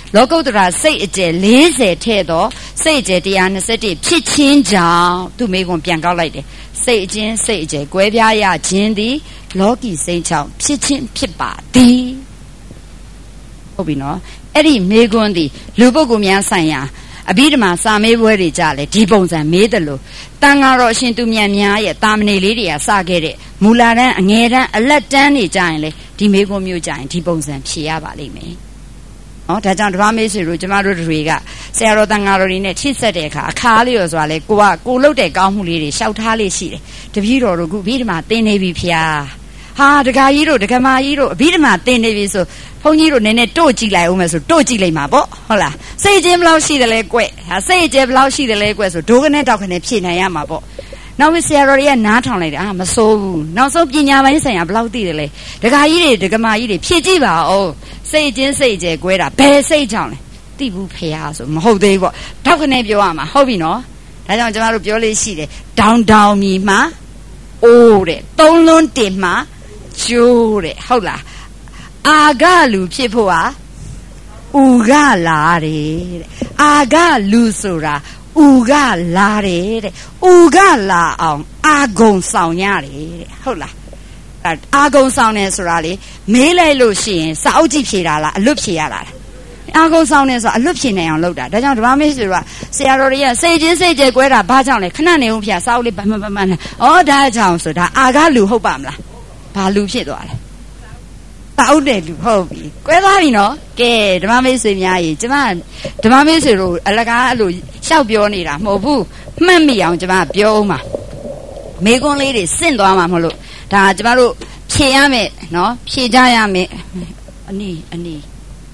လောကုတ္တရာစိတ်အကျယ်၄၀ထဲတော့စိတ်အကျယ်one hundred twenty-oneဖြစ်ခြင်းကြောင့်သူမိကွန်ပြန်ကောက်လိုက်တယ်စိတ်အချင်းစိတ်အကျယ်ကွဲပြားရခြင်းသည်လောကီစိတ်ချောင်းဖြစ်ခြင်းဖြစ်ပါသည်ဟုတ်ပြီနော်အဲ့ဒီမိကွန်သည်လူပုဂ္ဂိုလ်များဆိုင်ရာအဘိဓမ္မာစာမေးပွဲတွေကြလေဒီပုံစံမေးတယ်လို့တန်ဃာတော်အရှင်သူမြတ်များရဲ့တာမဏေလေးတွေကစခဲ့တဲ့မူလာတန်းအငယ်တန်းအလက်တန်းတွေကြရင်လေဒီမိကွန်မျိုးကြရင်ဒီပုံစံဖြေရပါလိမ့်မယ်နော်ဒါကြောင့်ဓမ္မမေးဆွေတို့ကျမတို့တွေကဆရာတော်တန်ဃာတော်တွေနဲ့ချိတ်ဆက်တဲ့အခါအခါလေးရောဆိုတာလေကိုကကိုလှုပ်တဲ့ကောင်းမှုလေးတွေရှောက်ထားလေးရှိတယ်တပည့်တော်တို့ကဘိဓမ္မာသင်နေပြီဖျားဟာဒကာကြီးတို့ဒကမာကြီးတို့အဘိဓမ္မာသင်နေပြီဆိုဘုန်းကြီးတို့နည်းနည်းတို့ကြည့်လိုက်အောင်မယ်ဆိုတို့ကြည့်လိုက်မှာပေါ့ဟုတ်လားစိတ်ချင်းဘယ်လောက်ရှိတယ်လဲကွဟာစိတ်အကျယ်ဘယ်လောက်ရှိတယ်လဲကွဆိုဒိုးကနေတောက်ခနဲ့ဖြည့်နိုင်ရမှာပေါ့နောက်ပြီးဆရာတော်တွေကနားထောင်လိုက်တယ်အာမစိုးဘူးနောက်ဆုံးပညာပိုင်းဆိုင်ရာဘယ်လောက်သိတယ်လဲဒကာကြီးတွေဒကမာကြီးတွေဖြည့်ကြည့်ပါဦးစိတ်ချင်းစိတ်အကျယ်ကွဲတာဘယ်စိတ်ကြောင့်လဲသိဘူးဖေဟာဆိုမဟုတ်သေးဘူးပေါ့တောက်ခနဲ့ပြောရမှာဟုတ်ပြီနော်ဒါကြောင့်ကျမတို့ပြောလေးရှိတယ်ဒေါင်ဒေါင်မြီမှာအိုးတဲ့သုံးလွန်းတင်မှာကျိုးတဲ့ဟုတ်လားအာဂလူဖြစ်ဖို့ဟာဥကလာတယ်တဲ့အာဂလူဆိုတာဥကလာတယ်တဲ့ဥကလာအောင်အာဂုံဆောင်ရတယ်တဲ့ဟုတ်လားအာဂုံဆောင်တယ်ဆိုတာလေမေးလိုက်လို့ရှိရင်စာအုပ်ကြည့်ဖြေတာလားအလွတ်ဖြေရတာလားအာဂုံဆောင်တယ်ဆိုတာအလွတ်ဖြေနိုင်အောင်လုပ်တာဒါကြောင့်ဓမ္မမေးဆိုတာဆရာတော်တွေကစိတ်ချင်းစိတ်ကြဲကွဲတာဘာကြောင့်လဲခဏနေဦးဖေစာအုပ်လေးဗမဗမနဲ့ဩဒါကြောင့်ဆိုတာအာဂလူဟုတ်ပါမလားဘာလူဖြစ်သွားလဲစာအုပ်တယ်လူဟုတ်ပြီကွဲသွားပြီနော်ကဲဓမ္မမေးဆွေများကြီးကျမဓမ္မမေးဆွေတို့အလကားအဲ့လိုရှောက်ပြောနေတာမဟုတ်ဘူးမှတ်မိအောင်ကျမပြောဦးမှာမေကွန်းလေးတွေစင့်သွားမှာမဟုတ်လို့ဒါကျမတို့ဖြေရမယ်နော်ဖြေကြရမယ်အနီးအနီး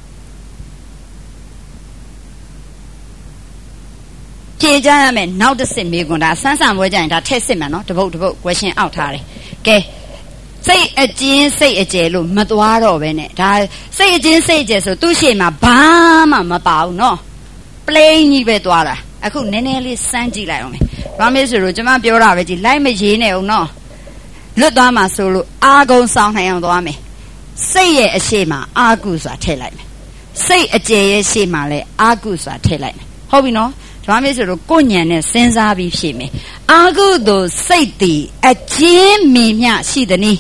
ဖြေကြရမယ်နောက်တစ်စစ်မေကွန်းဒါဆန်းဆန်ပွဲကြရင်ဒါထည့်စစ်မယ်နော်တပုတ်တပုတ် question အောက်ထားတယ်ကဲစိတ်အကျဉ်းစိတ်အကျယ်လို့မသွားတော့ပဲနဲ့ဒါစိတ်အကျဉ်းစိတ်အကျယ်ဆိုသူ့ရှေ့မှာဘာမှမပါဘူးနော် plain ကြီးပဲသွားတာအခုနည်းနည်းလေးစမ်းကြည့်လိုက်အောင်မယ်ဘာမေးဆိုလို့ကျွန်မပြောတာပဲကြည့်လိုက်မရေးနဲ့အောင်နော်လွတ်သွားမှာဆိုလို့အာဂုံဆောင်နိုင်အောင်သွားမယ်စိတ်ရဲ့အရှေ့မှာအာကုဆိုတာထည့်လိုက်မယ်စိတ်အကျယ်ရဲ့ရှေ့မှာလည်းအာကုဆိုတာထည့်လိုက်မယ်ဟုတ်ပြီနော်ဘာမေးဆိုလို့ကိုညံနဲ့စဉ်းစားပြီးဖြေမယ်အာကုသို့စိတ်တည်အကျဉ်းမင်မြရှိသည်နီ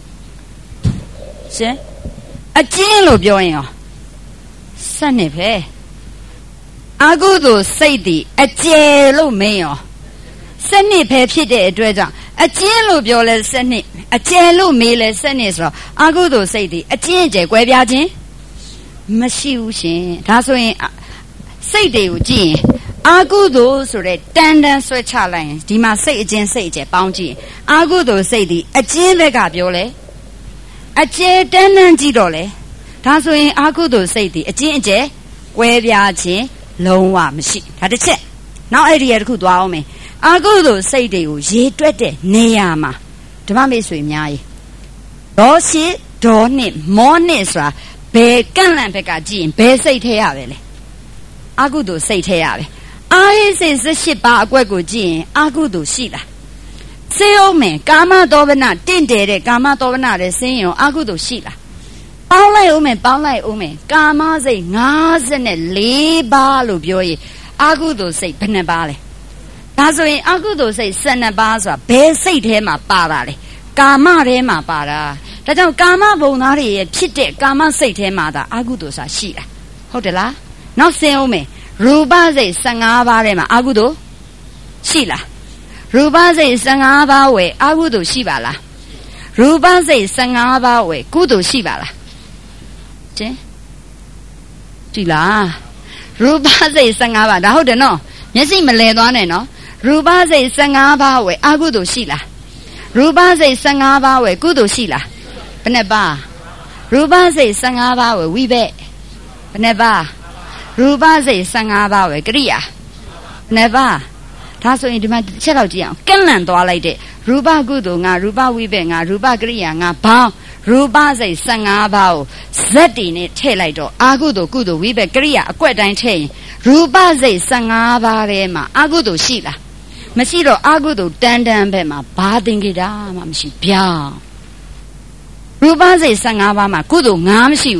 ရှင်အကျဉ်းလို့ပြောရင်ရောစက်နေပဲအာကုသို့စိတ်တည်အကျယ်လို့မင်းရောစက်နှစ်ပဲဖြစ်တဲ့အတွက်ကြောင့်အကျဉ်းလို့ပြောလဲစက်နှစ်အကျယ်လို့မေးလဲစက်နှစ်ဆိုတော့အာကုသို့စိတ်တည်အကျဉ်းအကျယ်ကွဲပြားခြင်းမရှိဘူးရှင်ဒါဆိုရင်စိတ်တွေကိုကြည့်ရင်အာကုသို့ဆိုတဲ့တန်တန်ဆွဲချလိုက်ရင်ဒီမှာစိတ်အကျဉ်းစိတ်အကျယ်ပေါင်းကြည့်အာကုသို့စိတ်တည်အကျဉ်းဘက်ကပြောလဲအကျယ်တန်းတန်းကြည့်တော့လေဒါဆိုရင်အာကုသို့စိတ်တည်အကျဉ်းအကျယ်ကွဲပြားခြင်းလုံးဝမရှိဒါတစ်ချက်နောက်အဲ့ဒီရတစ်ခုသွားအောင်မယ်အာကုသို့စိတ်တွေကိုရေတွက်တဲ့နေရာမှာဓမ္မမေဆွေများကြီးဒေါ်ရှိဒေါ်နှစ်မောနှစ်ဆိုတာဘယ်ကန့်လန့်ဘက်ကကြည့်ရင်ဘယ်စိတ်ထဲရပဲလဲအာကုသို့စိတ်ထဲရပဲအာဟိစိတ်၁၈ပါးအကွက်ကိုကြည့်ရင်အာကုသို့ရှိလားစေအောင်မယ်ကာမတောပနတင့်တယ်တဲ့ကာမတောပနတဲ့ဆင်းရင်အာကုသို့ရှိလားပေါင်းလိုက်အောင်မယ်ပေါင်းလိုက်အောင်မယ်ကာမစိတ်၅၄ပါးလို့ပြောရင်အာကုသို့စိတ်ဘယ်နှပါလဲဒါဆိုရင်အာကုသို့စိတ်၁၂ပါးဆိုတာဘယ်စိတ်ထဲမှာပါတာလဲကာမထဲမှာပါတာဒါကြောင့်ကာမဘုံသားတွေရဲ့ဖြစ်တဲ့ကာမစိတ်ထဲမှာသာအာကုသို့ဆိုတာရှိတာဟုတ်တယ်လားနောက်ဆင်းအောင်မယ်ရူပစိတ်၁၅ပါးထဲမှာအာကုသို့ရှိလားရူပစိတ်၁၅ပါးဝယ်အာကုသို့ရှိပါလားရူပစိတ်၁၅ပါးဝယ်ကုသိုလ်ရှိပါလားကျင်းကြည်လားရူပစိတ်၁၅ပါးဒါဟုတ်တယ်နော်မျက်စိမလဲသွားနဲ့နော်ရူပစိတ်၁၅ပါးဝယ်အာကုသိုလ်ရှိလားရူပစိတ်၁၅ပါးဝယ်ကုသိုလ်ရှိလားဘယ်နှပါရူပစိတ်၁၅ပါးဝယ်ဝိဘက်ဘယ်နှပါရူပစိတ်၁၅ပါးဝယ်ကရိယာဘယ်နှပါဒါဆိုရင်ဒီမှာတစ်ချက်တော့ကြည့်အောင်ကန့်လန့်သွားလိုက်တဲ့ရူပကုသိုလ်ငါရူပဝိဘက်ငါရူပကရိယာငါဘောင်းရူပစိတ်၁၅ပါးကိုဇက်တီနဲ့ထည့်လိုက်တော့အာကုသိုလ်ကုသိုလ်ဝိဘက်ကရိယာအကွက်တိုင်းထည့်ရင်ရူပစိတ်၁၅ပါးထဲမှာအာကုသိုလ်ရှိလားမရှိတော့အာကုသိုလ်တန်းတန်းဘက်မှာဘာသင်္ကေတမှမရှိဗျာရူပစိတ်၁၅ပါးမှာကုသိုလ်၅မရှိဘူးလား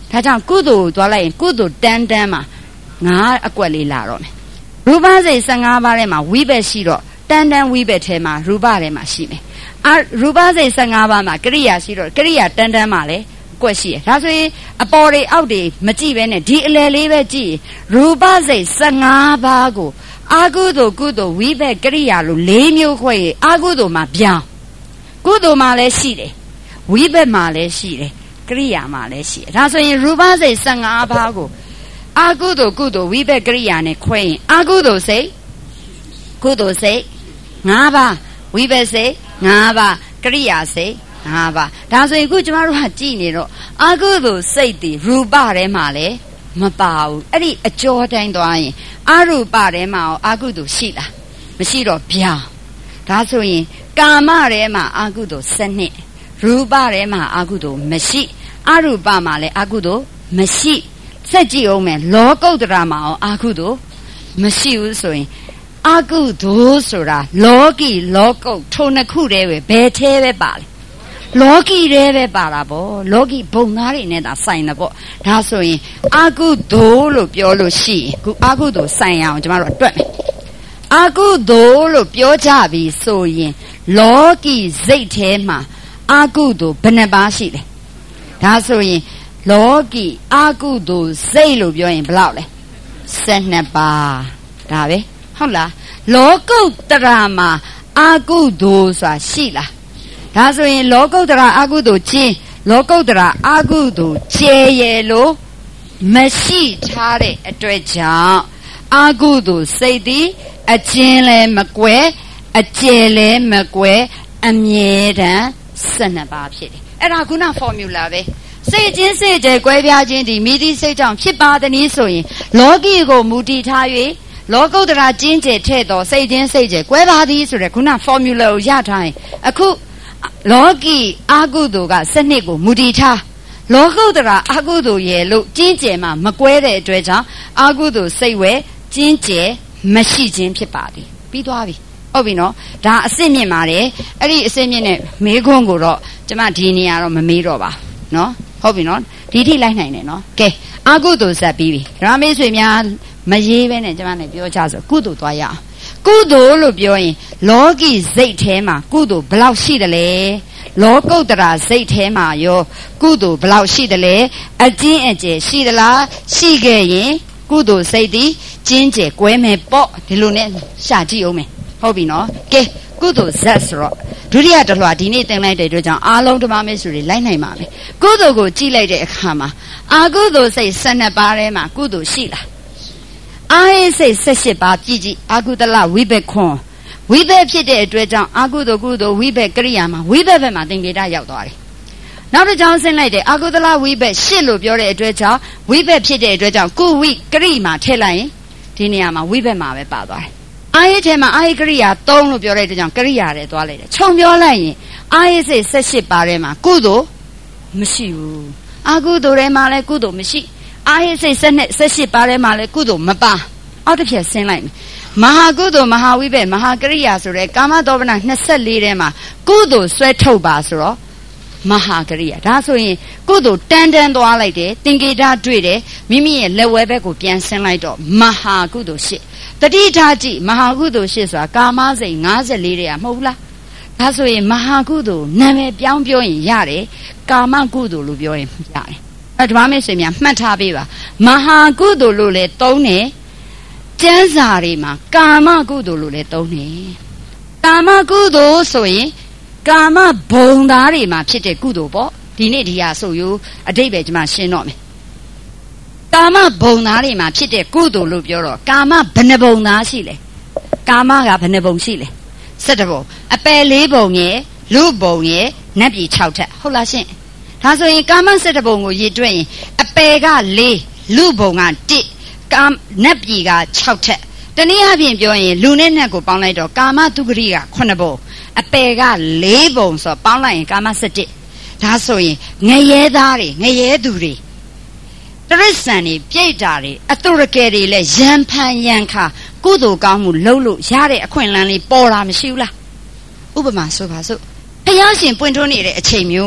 ဒါကြောင့်ကုသိုလ်သွားလိုက်ရင်ကုသိုလ်တန်းတန်းမှာငါအကွက်လေးလာတော့မယ်ရူပစိတ်၁၅ပါးထဲမှာဝိဘက်ရှိတော့တန်းတန်းဝိဘက်ထဲမှာရူပထဲမှာရှိမယ်အာရူပစိတ်၁၅ပါးမှာကရိယာရှိတော့ကရိယာတန်းတန်းမှာလည်းအကွက်ရှိတယ်ဒါဆိုရင်အပေါ်တွေအောက်တွေမကြည့်ပဲနဲ့ဒီအလယ်လေးပဲကြည့်ရူပစိတ်၁၅ပါးကိုအာကုသိုလ်ကုသိုလ်ဝိဘက်ကရိယာလို့၄မျိုးခွဲရအာကုသိုလ်မှာပြောင်းကုသိုလ်မှာလည်းရှိတယ်ဝိဘက်မှာလည်းရှိတယ်ကရိယာမှာလည်းရှိတယ်ဒါဆိုရင်ရူပစိတ်၁၅ပါးကိုအာကုသိုလ်ကုသိုလ်ဝိဘက်ကရိယာနဲ့ခွဲရင်အာကုသိုလ်စိတ်ကုသိုလ်စိတ်၅ပါးဝိဘက်စိတ်၅ပါးကရိယာစိတ်၅ပါးဒါဆိုရင်ခုကျမတို့ကကြည့်နေတော့အာကုသိုလ်စိတ်တည်ရူပထဲမှာလည်းမပါဘူးအဲ့ဒီအကျော်တိုင်းသွားရင်အရူပထဲမှာရောအာကုသိုလ်ရှိလားမရှိတော့ဗျာဒါဆိုရင်ကာမထဲမှာအာကုသိုလ်စနစ်ရူပထဲမှာအာကုသိုလ်မရှိအရူပမှာလည်းအာကုသိုလ်မရှိစက်ကြည့်အောင်မယ်လောကုတ္တရာမှာရောအာကုသိုလ်မရှိဘူးဆိုရင်အာကုသိုလ်ဆိုတာလောကီလောကုတ်ထုံနှစ်ခုတည်းပဲဘယ်ထဲပဲပါလဲလောကီတည်းပဲပါတာပေါ့လောကီဘုံသားတွေနဲ့သာဆိုင်တာပေါ့ဒါဆိုရင်အာကုသိုလ်လို့ပြောလို့ရှိရင်ခုအာကုသိုလ်ဆိုင်အောင်ကျမတို့အတွက်မယ်အာကုသိုလ်လို့ပြောကြပြီဆိုရင်လောကီစိတ်ထဲမှာအာကုသိုလ်ဘယ်နှပါးရှိလဲဒါဆိုရင်လောကီအာကုသိုလ်စိတ်လို့ပြောရင်ဘယ်လောက်လဲ၁၂ပါးဒါပဲဟုတ်လားလောကုတ္တရာမှာအာကုသိုလ်ဆိုတာရှိလားဒါဆိုရင်လောကုတ္တရာအာကုသိုလ်ကျင်းလောကုတ္တရာအာကုသိုလ်ကျဲရဲ့လို့မရှိထားတဲ့အတွက်ကြောင့်အာကုသိုလ်စိတ်သည်အကျဉ်လည်းမကွယ်အကျယ်လည်းမကွယ်အမြဲတမ်း၁၂ပါးဖြစ်တယ်အဲ့ဒါခုန formula ပဲစိတ်ချင်းစိတ်ကျဲကွဲပြားခြင်းဒီမိသည့်စိတ်ကြောင့်ဖြစ်ပါသည်နည်းဆိုရင်လောကီကိုမူတည်ထား၍လောကုတ္တရာကျင်းကျဲထဲ့သောစိတ်ချင်းစိတ်ကျဲကွဲပါသည်ဆိုတဲ့ခုန formula ကိုရထားရင်အခုလောကီအာကုသိုလ်ကစနစ်ကိုမူတည်ထားလောကုတ္တရာအာကုသိုလ်ရဲ့လို့ကျင်းကျဲမှာမကွဲတဲ့အတွက်ကြောင့်အာကုသိုလ်စိတ်ဝဲကျင်းကျဲမရှိခြင်းဖြစ်ပါသည်ပြီးသွားပြီဟုတ်ပြီနော်ဒါအစစ်မြင့်ပါတယ်အဲ့ဒီအစစ်မြင့်နဲ့မေးခွန်းကိုတော့ကျမဒီနေရာတော့မမေးတော့ပါနော်ဟုတ်ပြီနော်ဒီထိလိုက်နိုင်တယ်နော်ကဲအာကုသိုလ်ဆက်ပြီးပြီဓမ္မမေးဆွေများမရေးပဲနဲ့ကျမနဲ့ပြောကြဆိုကုသိုလ်သွားရအောင်ကုသိုလ်လို့ပြောရင်လောကီစိတ်ထဲမှာကုသိုလ်ဘယ်လောက်ရှိတယ်လဲလောကုတ္တရာစိတ်ထဲမှာရောကုသိုလ်ဘယ်လောက်ရှိတယ်လဲအကျဉ်းအကျယ်ရှိသလားရှိခဲ့ရင်ကုသိုလ်စိတ်သည်ကျင်းကျယ်ကွဲမယ်ပေါ့ဒီလိုနဲ့ရှာကြည့်အောင်မယ်ဟုတ်ပြီနော်ကဲကုသိုလ်ဇက်ဆိုတော့ဒုတိယတစ်လွှာဒီနေ့သင်လိုက်တဲ့အတွက်ကြောင့်အားလုံးဓမ္မမေစုတွေလိုက်နိုင်ပါမယ်ကုသိုလ်ကိုကြည့်လိုက်တဲ့အခါမှာအာကုသိုလ်စိတ်၁၂ပါးထဲမှာကုသိုလ်ရှိလားအာဟိစိတ်၁၈ပါးကြည့်ကြည့်အာကုသလဝိဘက်ခွန်ဝိဘက်ဖြစ်တဲ့အတွက်ကြောင့်အာကုသိုလ်ကုသိုလ်ဝိဘက်ကရိယာမှာဝိဘက်ဘက်မှာသင်္ကေတရောက်သွားတယ်နောက်တစ်ကြောင်းဆင်းလိုက်တယ်အာကုသလဝိဘက်ရှစ်လို့ပြောတဲ့အတွက်ကြောင့်ဝိဘက်ဖြစ်တဲ့အတွက်ကြောင့်ကုဝိကရိမှာထည့်လိုက်ရင်ဒီနေရာမှာဝိဘက်မှာပဲပါသွားတယ်အာဟိထဲမှာအာဟိကရိယာ၃လို့ပြောတဲ့အတွက်ကြောင့်ကရိယာတွေသွားလိုက်တယ်ခြုံပြောလိုက်ရင်အာဟိစိတ်၁၈ပါးထဲမှာကုသိုလ်မရှိဘူးအာကုသိုလ်ထဲမှာလည်းကုသိုလ်မရှိအာဟိစိတ်၁၈ပါးထဲမှာလည်းကုသိုလ်မပါအောက်တစ်ဖြတ်ဆင်းလိုက်မယ်မဟာကုသိုလ်မဟာဝိဘက်မဟာကရိယာဆိုတဲ့ကာမတောပနာ၂၄ထဲမှာကုသိုလ်ဆွဲထုတ်ပါဆိုတော့မဟာကရိယာဒါဆိုရင်ကုသိုလ်တန်းတန်းသွားလိုက်တယ်သင်္ကေတတွေ့တယ်မိမိရဲ့လက်ဝဲဘက်ကိုပြန်ဆင်းလိုက်တော့မဟာကုသိုလ်ရှိတတိထားကြည့်မဟာကုသိုလ်ရှိဆိုတာကာမစိတ်၅၄တည်းอ่ะမဟုတ်ဘူးလားဒါဆိုရင်မဟာကုသိုလ်နာမည်ပြောင်းပြောရင်ရတယ်ကာမကုသိုလ်လို့ပြောရင်ရတယ်အဲဓမ္မမေဆွေများမှတ်ထားပေးပါမဟာကုသိုလ်လို့လည်းသုံးတယ်ကျမ်းစာတွေမှာကာမကုသိုလ်လို့လည်းသုံးတယ်ကာမကုသိုလ်ဆိုရင်ကာမဘုံသားတွေမှာဖြစ်တဲ့ကုသိုလ်ပေါ့ဒီနေ့ဒီဟာဆိုယူအတိတ်ပဲကျွန်မရှင်းတော့မယ်ကာမဘုံသားတွေမှာဖြစ်တဲ့ကုသိုလ်လို့ပြောတော့ကာမဘယ်နှဘုံသားရှိလဲကာမကဘယ်နှဘုံရှိလဲ၁၁ဘုံအပယ်၄ဘုံရဲ့လူဘုံရဲ့နတ်ပြည်၆ထပ်ဟုတ်လားရှင့်ဒါဆိုရင်ကာမ၁၁ဘုံကိုရည်တွက်ရင်အပယ်က၄လူဘုံက၁ကာနတ်ပြည်က၆ထပ်တနည်းအားဖြင့်ပြောရင်လူနဲ့နတ်ကိုပေါင်းလိုက်တော့ကာမတုဂရိကခုနှစ်ဘုံအပယ်က၄ဘုံဆိုပေါင်းလိုက်ရင်ကာမ၁၁ဒါဆိုရင်ငရဲသားတွေငရဲသူတွေတရစ္ဆာန်တွေပြိတ္တာတွေအတုရကယ်တွေလဲရံဖန်ရံခါကုသိုလ်ကောင်းမှုလုပ်လို့ရတဲ့အခွင့်အလမ်းလေးပေါ်တာမရှိဘူးလားဥပမာဆိုပါစို့ဘုရားရှင်ပွင့်ထွန်းနေတဲ့အချိန်မျိုးမှာ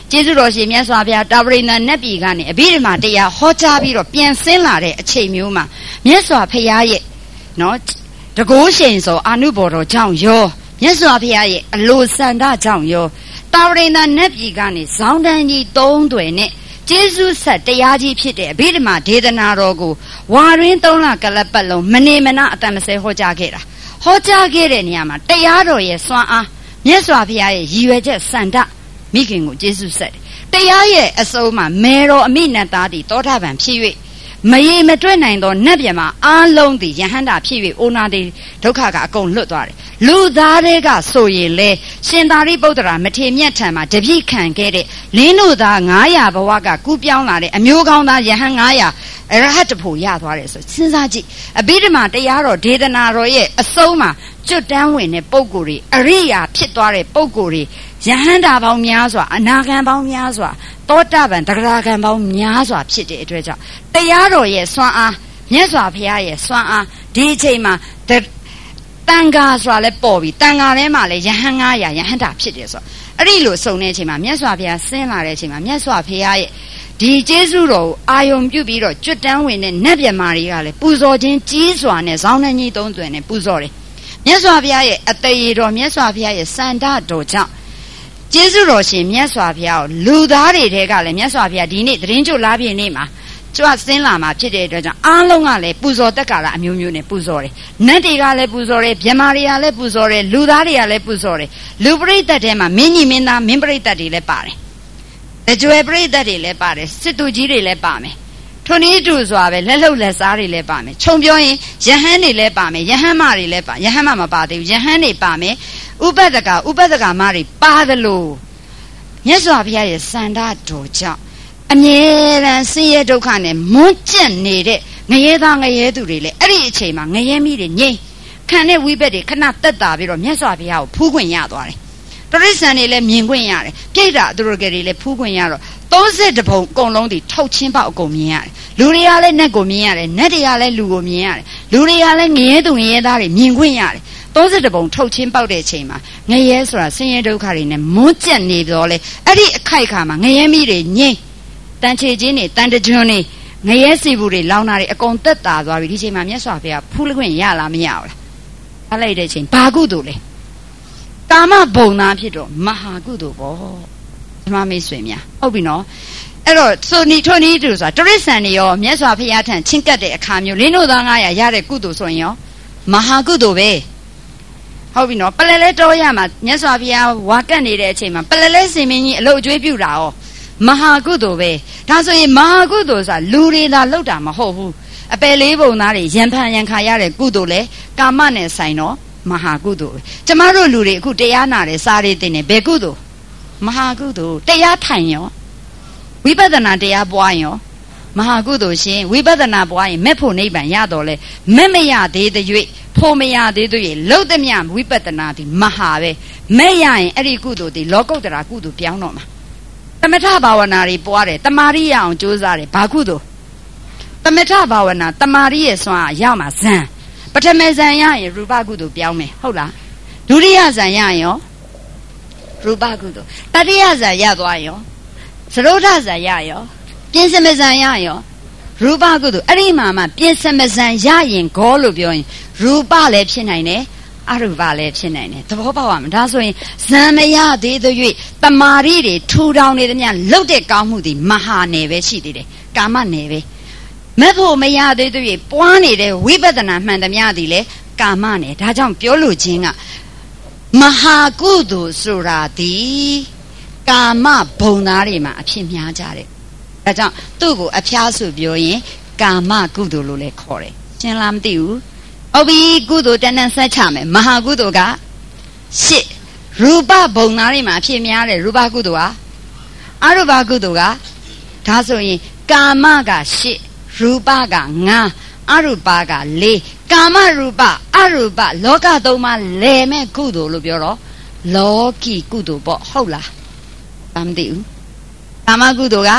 ကျေးဇူးတော်ရှင်မြတ်စွာဘုရားတာဝရိန္ဒနတ်ပြည်ကနေအဘိဓမ္မာတရားဟောကြားပြီးတော့ပြန်ဆင်းလာတဲ့အချိန်မျိုးမှာမြတ်စွာဘုရားရဲ့နော်တကိုးရှင်ဆိုအာနုဘော်တော်ကြောင့်ရောမြတ်စွာဘုရားရဲ့အလိုဆန္ဒကြောင့်ရောတာဝရိန္ဒနတ်ပြည်ကနေဇောင်းတန်းကြီးသုံးတွေနဲ့ကျေးဇူးဆက်တရားကြီးဖြစ်တဲ့အဘိဓမ္မာဒေသနာတော်ကိုဝါရင်းသုံးလကလပတ်လုံးမနေမနာအတန်မဆဲဟောကြားခဲ့တာဟောကြားခဲ့တဲ့နေရာမှာတရားတော်ရဲ့စွမ်းအားမြတ်စွာဘုရားရဲ့ရည်ရွယ်ချက်စန္ဒမိခင်ကိုကျေးဇူးဆက်တယ်တရားရဲ့အစိုးမှာမေတော်အမိနတ်သားသည်တောထပံဖြစ်၍မရေမတွက်နိုင်သောနတ်ပြည်မှာအားလုံးသည်ယဟန္တာဖြစ်၍အိုနာသည်ဒုက္ခကအကုန်လွတ်သွားတယ်လူသားတွေကဆိုရင်လေရှင်သာရိပုတ္တရာမထေမြတ်ထံမှာတပြိခံခဲ့တဲ့လင်းတို့သားငါးရာဘဝကကူးပြောင်းလာတဲ့အမျိုးကောင်းသားယဟန်ငါးရာအရဟတဖို့ရသွားတယ်ဆိုစဉ်းစားကြည့်အဘိဓမ္မာတရားတော်ဒေသနာတော်ရဲ့အဆုံးမှာကျွတ်တန်းဝင်တဲ့ပုံကိုယ်တွေအရိယာဖြစ်သွားတဲ့ပုံကိုယ်တွေယဟန္တာပေါင်းများစွာအနာဂံပေါင်းများစွာတောတပံတဂရဂံပေါင်းများစွာဖြစ်တဲ့အတွက်ကြောင့်တရားတော်ရဲ့စွမ်းအားမြတ်စွာဘုရားရဲ့စွမ်းအားဒီအချိန်မှာတန်ဃာဆိုတာလည်းပေါ်ပြီတန်ဃာထဲမှာလည်းယဟန်ငါးရာယဟန္တာဖြစ်တယ်ဆိုအဲ့ဒီလိုစုံတဲ့အချိန်မှာမြတ်စွာဘုရားဆင်းလာတဲ့အချိန်မှာမြတ်စွာဘုရားရဲ့ဒီကျေးဇူးတော်ကိုအာယုံပြုပြီးတော့ကျွတ်တန်းဝင်တဲ့နတ်မြတ်မာတွေကလည်းပူဇော်ခြင်းကြီးစွာနဲ့ဇောင်းနှကြီးသုံးသွင်းနဲ့ပူဇော်တယ်မြတ်စွာဘုရားရဲ့အတရေတော်မြတ်စွာဘုရားရဲ့စန္ဒတော်ကြောင့်ကျေးဇူးတော်ရှင်မြတ်စွာဘုရားကိုလူသားတွေထဲကလည်းမြတ်စွာဘုရားဒီနေ့သတင်းကြိုလာပြည့်နေ့မှာကြွဆင်းလာမှာဖြစ်တဲ့အတွက်ကြောင့်အားလုံးကလည်းပူဇော်တက်ကလာအမျိုးမျိုးနဲ့ပူဇော်တယ်နတ်တွေကလည်းပူဇော်တယ်မြမာတွေကလည်းပူဇော်တယ်လူသားတွေကလည်းပူဇော်တယ်လူပရိသတ်ထဲမှာမင်းကြီးမင်းသားမင်းပရိသတ်တွေလည်းပါတယ်အကျွယ်ပရိသတ်တွေလည်းပါတယ်စစ်သူကြီးတွေလည်းပါမယ်ထွန်းဤတူစွာပဲလက်လှုပ်လက်စားတွေလည်းပါမယ်ခြုံပြောရင်ယဟန်တွေလည်းပါမယ်ယဟန်မတွေလည်းပါယဟန်မမပါသေးဘူးယဟန်တွေပါမယ်ဥပဒကဥပဒကမတွေပါသလိုမြတ်စွာဘုရားရဲ့စန္ဒတော်ကြောင့်အမြဲတမ်းဆင်းရဲဒုက္ခနဲ့မွန်းကျက်နေတဲ့ငရဲသားငရဲသူတွေလည်းအဲ့ဒီအချိန်မှာငရဲမိတွေငြိမ်ခံတဲ့ဝိဘက်တွေခဏတက်တာပြီးတော့မြတ်စွာဘုရားကိုဖူးခွင့်ရသွားတယ်တရိစ္ဆာန်တွေလည်းမြင်ခွင့်ရတယ်ပြိတ္တာသူတို့ကတွေလည်းဖူးခွင့်ရတော့သုံးဆယ့်တပုံအကုန်လုံးဒီထုတ်ချင်းပေါက်အကုန်မြင်ရတယ်လူတွေကလည်းနတ်ကိုမြင်ရတယ်နတ်တွေကလည်းလူကိုမြင်ရတယ်လူတွေကလည်းငရဲသူငရဲသားတွေမြင်ခွင့်ရတယ်သုံးဆယ့်တပုံထုတ်ချင်းပေါက်တဲ့အချိန်မှာငရဲဆိုတာဆင်းရဲဒုက္ခတွေနဲ့မွန်းကျက်နေတော့လေအဲ့ဒီအခိုက်ခါမှာငရဲမိတွေငြိမ်တန်ချေချင်းတွေတန်တကြွန်းတွေငရဲစီဘူးတွေလောင်းတာတွေအကုန်သက်သာသွားပြီဒီချိန်မှာမြတ်စွာဘုရားဖူးခွင့်ရလားမရဘူးလားအားလိုက်တဲ့အချိန်ဘာကုသိုလ်လဲကာမဘုံသားဖြစ်တော့မဟာကုသိုလ်ပေါ့ဓမ္မမိတ်ဆွေများဟုတ်ပြီနော်အဲ့တော့ဆိုနီထွန်းနီးတူဆိုတာတရိစ္ဆာန်တွေရောမြတ်စွာဘုရားထံချင်းကပ်တဲ့အခါမျိုးလင်းတို့သားငါးရာရတဲ့ကုသိုလ်ဆိုရင်ရောမဟာကုသိုလ်ပဲဟုတ်ပြီနော်ပလဲလဲတော်ရမှာမြတ်စွာဘုရားဝါကတ်နေတဲ့အချိန်မှာပလဲလဲစင်မင်းကြီးအလုတ်အကျွေးပြုတာရောမဟာကုသိုလ်ပဲဒါဆိုရင်မဟာကုသိုလ်ဆိုတာလူတွေသာလောက်တာမဟုတ်ဘူးအပယ်လေးပုံသားတွေရံဖန်ရံခါရတဲ့ကုသိုလ်လဲကာမနဲ့ဆိုင်တော့မဟာကုသိုလ်ပဲကျမတို့လူတွေအခုတရားနာတယ်စားရတဲ့တင်တယ်ဘယ်ကုသိုလ်မဟာကုသိုလ်တရားထိုင်ရောဝိပဿနာတရားပွားရောမဟာကုသိုလ်ရှင်ဝိပဿနာပွားရင်မဲ့ဖို့နိဗ္ဗာန်ရတော့လေမဲ့မရသေးတဲ့၍ဖို့မရသေးတဲ့၍လှုပ်သမျှဝိပဿနာဒီမဟာပဲမဲ့ရရင်အဲ့ဒီကုသိုလ်ဒီလောကုတ္တရာကုသိုလ်ပြောင်းတော့မှာသမထဘာဝနာတွေပွားတယ်တမာရိရအောင်ကြိုးစားတယ်ဘာကုသိုလ်သမထဘာဝနာတမာရိရဲ့စွမ်းရမှာဇံပထမဇံရရင်ရူပကုသိုလ်ပြောင်းမယ်ဟုတ်လားဒုတိယဇံရရင်ရောရူပကုသိုလ်တတိယဇံရသွားရောသရုဒ္ဓဇံရရောပြင်စမဇံရရောရူပကုသိုလ်အဲ့ဒီမှာမှပြင်စမဇံရရင်ဂောလို့ပြောရင်ရူပလည်းဖြစ်နိုင်တယ်အရူပလည်းဖြစ်နိုင်တယ်သဘောပေါက်ပါမလားဒါဆိုရင်ဇံမရသေးသရွေ့တမာရိတွေထူထောင်နေသမျှလှုပ်တဲ့ကောင်းမှုတွေမဟာနယ်ပဲရှိသေးတယ်ကာမနယ်ပဲမဲ့ဖို့မရသေးသရွေ့ပွားနေတဲ့ဝိပဿနာမှန်သမျှသည်လေကာမနယ်ဒါကြောင့်ပြောလို့ခြင်းကမဟာကုသိုလ်ဆိုတာဒီကာမဘုံသားတွေမှာအဖြစ်များကြတယ်ဒါကြောင့်သူ့ကိုအဖျားဆိုပြောရင်ကာမကုသိုလ်လို့လည်းခေါ်တယ်ရှင်းလားမသိဘူးဟုတ်ပြီကုသိုလ်တဏ္ဍဆက်ချမယ်မဟာကုသိုလ်ကရှစ်ရူပဘုံသားတွေမှာအဖြစ်များတယ်ရူပကုသိုလ်ကအရူပကုသိုလ်ကဒါဆိုရင်ကာမကရှစ်ရူပကငါးအရူပကလေးကာမရူပအရူပလောကသုံးပါးလဲမဲ့ကုသိုလ်လို့ပြောတော့လောကီကုသိုလ်ပေါ့ဟုတ်လားမသိဘူးကာမကုသိုလ်က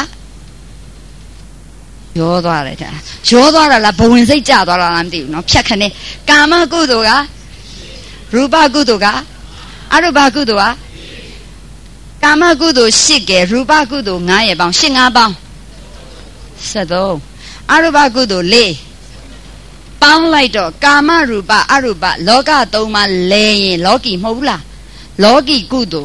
ရောသွားတယ်တဲ့ရောသွားတာလားဘဝင်စိတ်ကျသွားတာလားမသိဘူးเนาะဖြတ်ခနဲ့ကာမကုသိုလ်ကရူပကုသိုလ်ကအရူပကုသိုလ်ကကာမကုသိုလ်၈ကဲရူပကုသိုလ်၅ရဲ့ပေါင်း၈ ၅ပေါင်းဆက်သုံးအရူပကုသိုလ်၄ပေါင်းလိုက်တော့ကာမရူပအရူပလောကသုံးပါးလဲရင်လောကီမဟုတ်ဘူးလားလောကီကုသိုလ်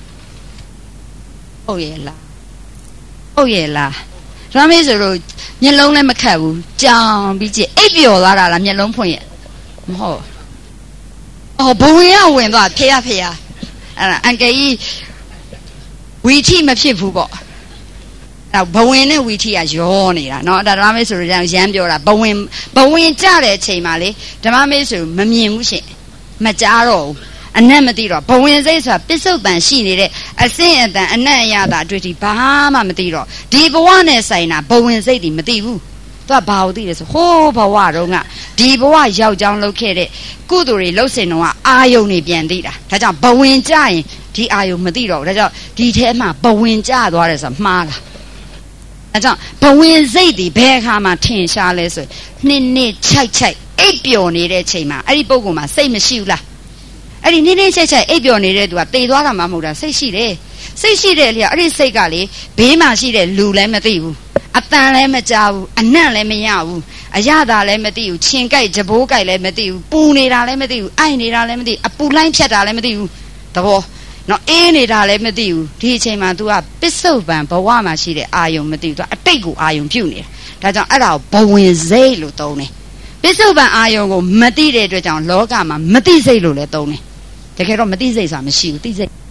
ဟုတ်ရဲ့လားဟုတ်ရဲ့လားရမေးဆိုတော့မျက်လုံးလည်းမခတ်ဘူးကြောင်ပြီးကြည့်အိပ်ပျော်လာတာလားမျက်လုံးဖွင့်ရဲ့မဟုတ်အော်ဘဝင်ရဝင်သွားဖေရဖေရအဲ့ဒါအန်ကယ်ကြီးဝီထိမဖြစ်ဘူးပေါ့အဲ့ဘဝင်နဲ့ဝီထိကရောနေတာเนาะဒါဓမ္မမေးဆိုတော့ရမ်းပြောတာဘဝင်ဘဝင်ကြတဲ့အချိန်မှာလေဓမ္မမေးဆိုမမြင်ဘူးရှင်မကြားတော့ဘူးအနက်မသိတော့ဘဝင်စိတ်ဆိုတာပစ္စုပန်ရှိနေတဲ့အစင့်အတန်အနက်အရသာအတွေ့အထိဘာမှမသိတော့ဒီဘဝနဲ့ဆိုင်တာဘဝင်စိတ်တွေမသိဘူးသူကဘာကိုသိလဲဆိုဟိုးဘဝတုန်းကဒီဘဝရောက်ကြောင်းလုပ်ခဲ့တဲ့ကုသိုလ်တွေလှုပ်စင်တော့အာယုန်တွေပြန်သိတာဒါကြောင့်ဘဝင်ကြရင်ဒီအာယုန်မသိတော့ဘူးဒါကြောင့်ဒီထဲမှာဘဝင်ကြသွားတယ်ဆိုတာမှားလားဒါကြောင့်ဘဝင်စိတ်တွေဘယ်အခါမှထင်ရှားလဲဆိုနှစ်နှစ်ချိုက်ချိုက်အိပ်ပျော်နေတဲ့ချိန်မှာအဲ့ဒီပုဂ္ဂိုလ်မှာစိတ်မရှိဘူးလားအဲ့ဒီနေ့နေ့ချက်ချက်အိပ်ပျော်နေတဲ့သူကတေသွားတာမှမဟုတ်တာစိတ်ရှိတယ်စိတ်ရှိတဲ့လေအဲ့ဒီစိတ်ကလေဘေးမှာရှိတဲ့လူလည်းမသိဘူးအတန်လည်းမကြားဘူးအနံ့လည်းမရဘူးအရသာလည်းမသိဘူးခြင်ကြိုက်ကြဘိုးကြိုက်လည်းမသိဘူးပူနေတာလည်းမသိဘူးအိုက်နေတာလည်းမသိဘူးအပူလိုင်းဖြတ်တာလည်းမသိဘူးသဘောနော်အေးနေတာလည်းမသိဘူးဒီအချိန်မှာ तू ကပစ္စုပန်ဘဝမှာရှိတဲ့အာယုံမသိဘူး तू အတိတ်ကိုအာယုံပြုတ်နေတာဒါကြောင့်အဲ့ဒါကိုဘဝင်စိတ်လို့သုံးတယ်ပစ္စုပန်အာယုံကိုမသိတဲ့အတွက်ကြောင့်လောကမှာမသိစိတ်လို့လည်းသုံးတယ်တကယ်တော့မသိစိတ်ဆိုတာမရှိဘူးသိစိတ်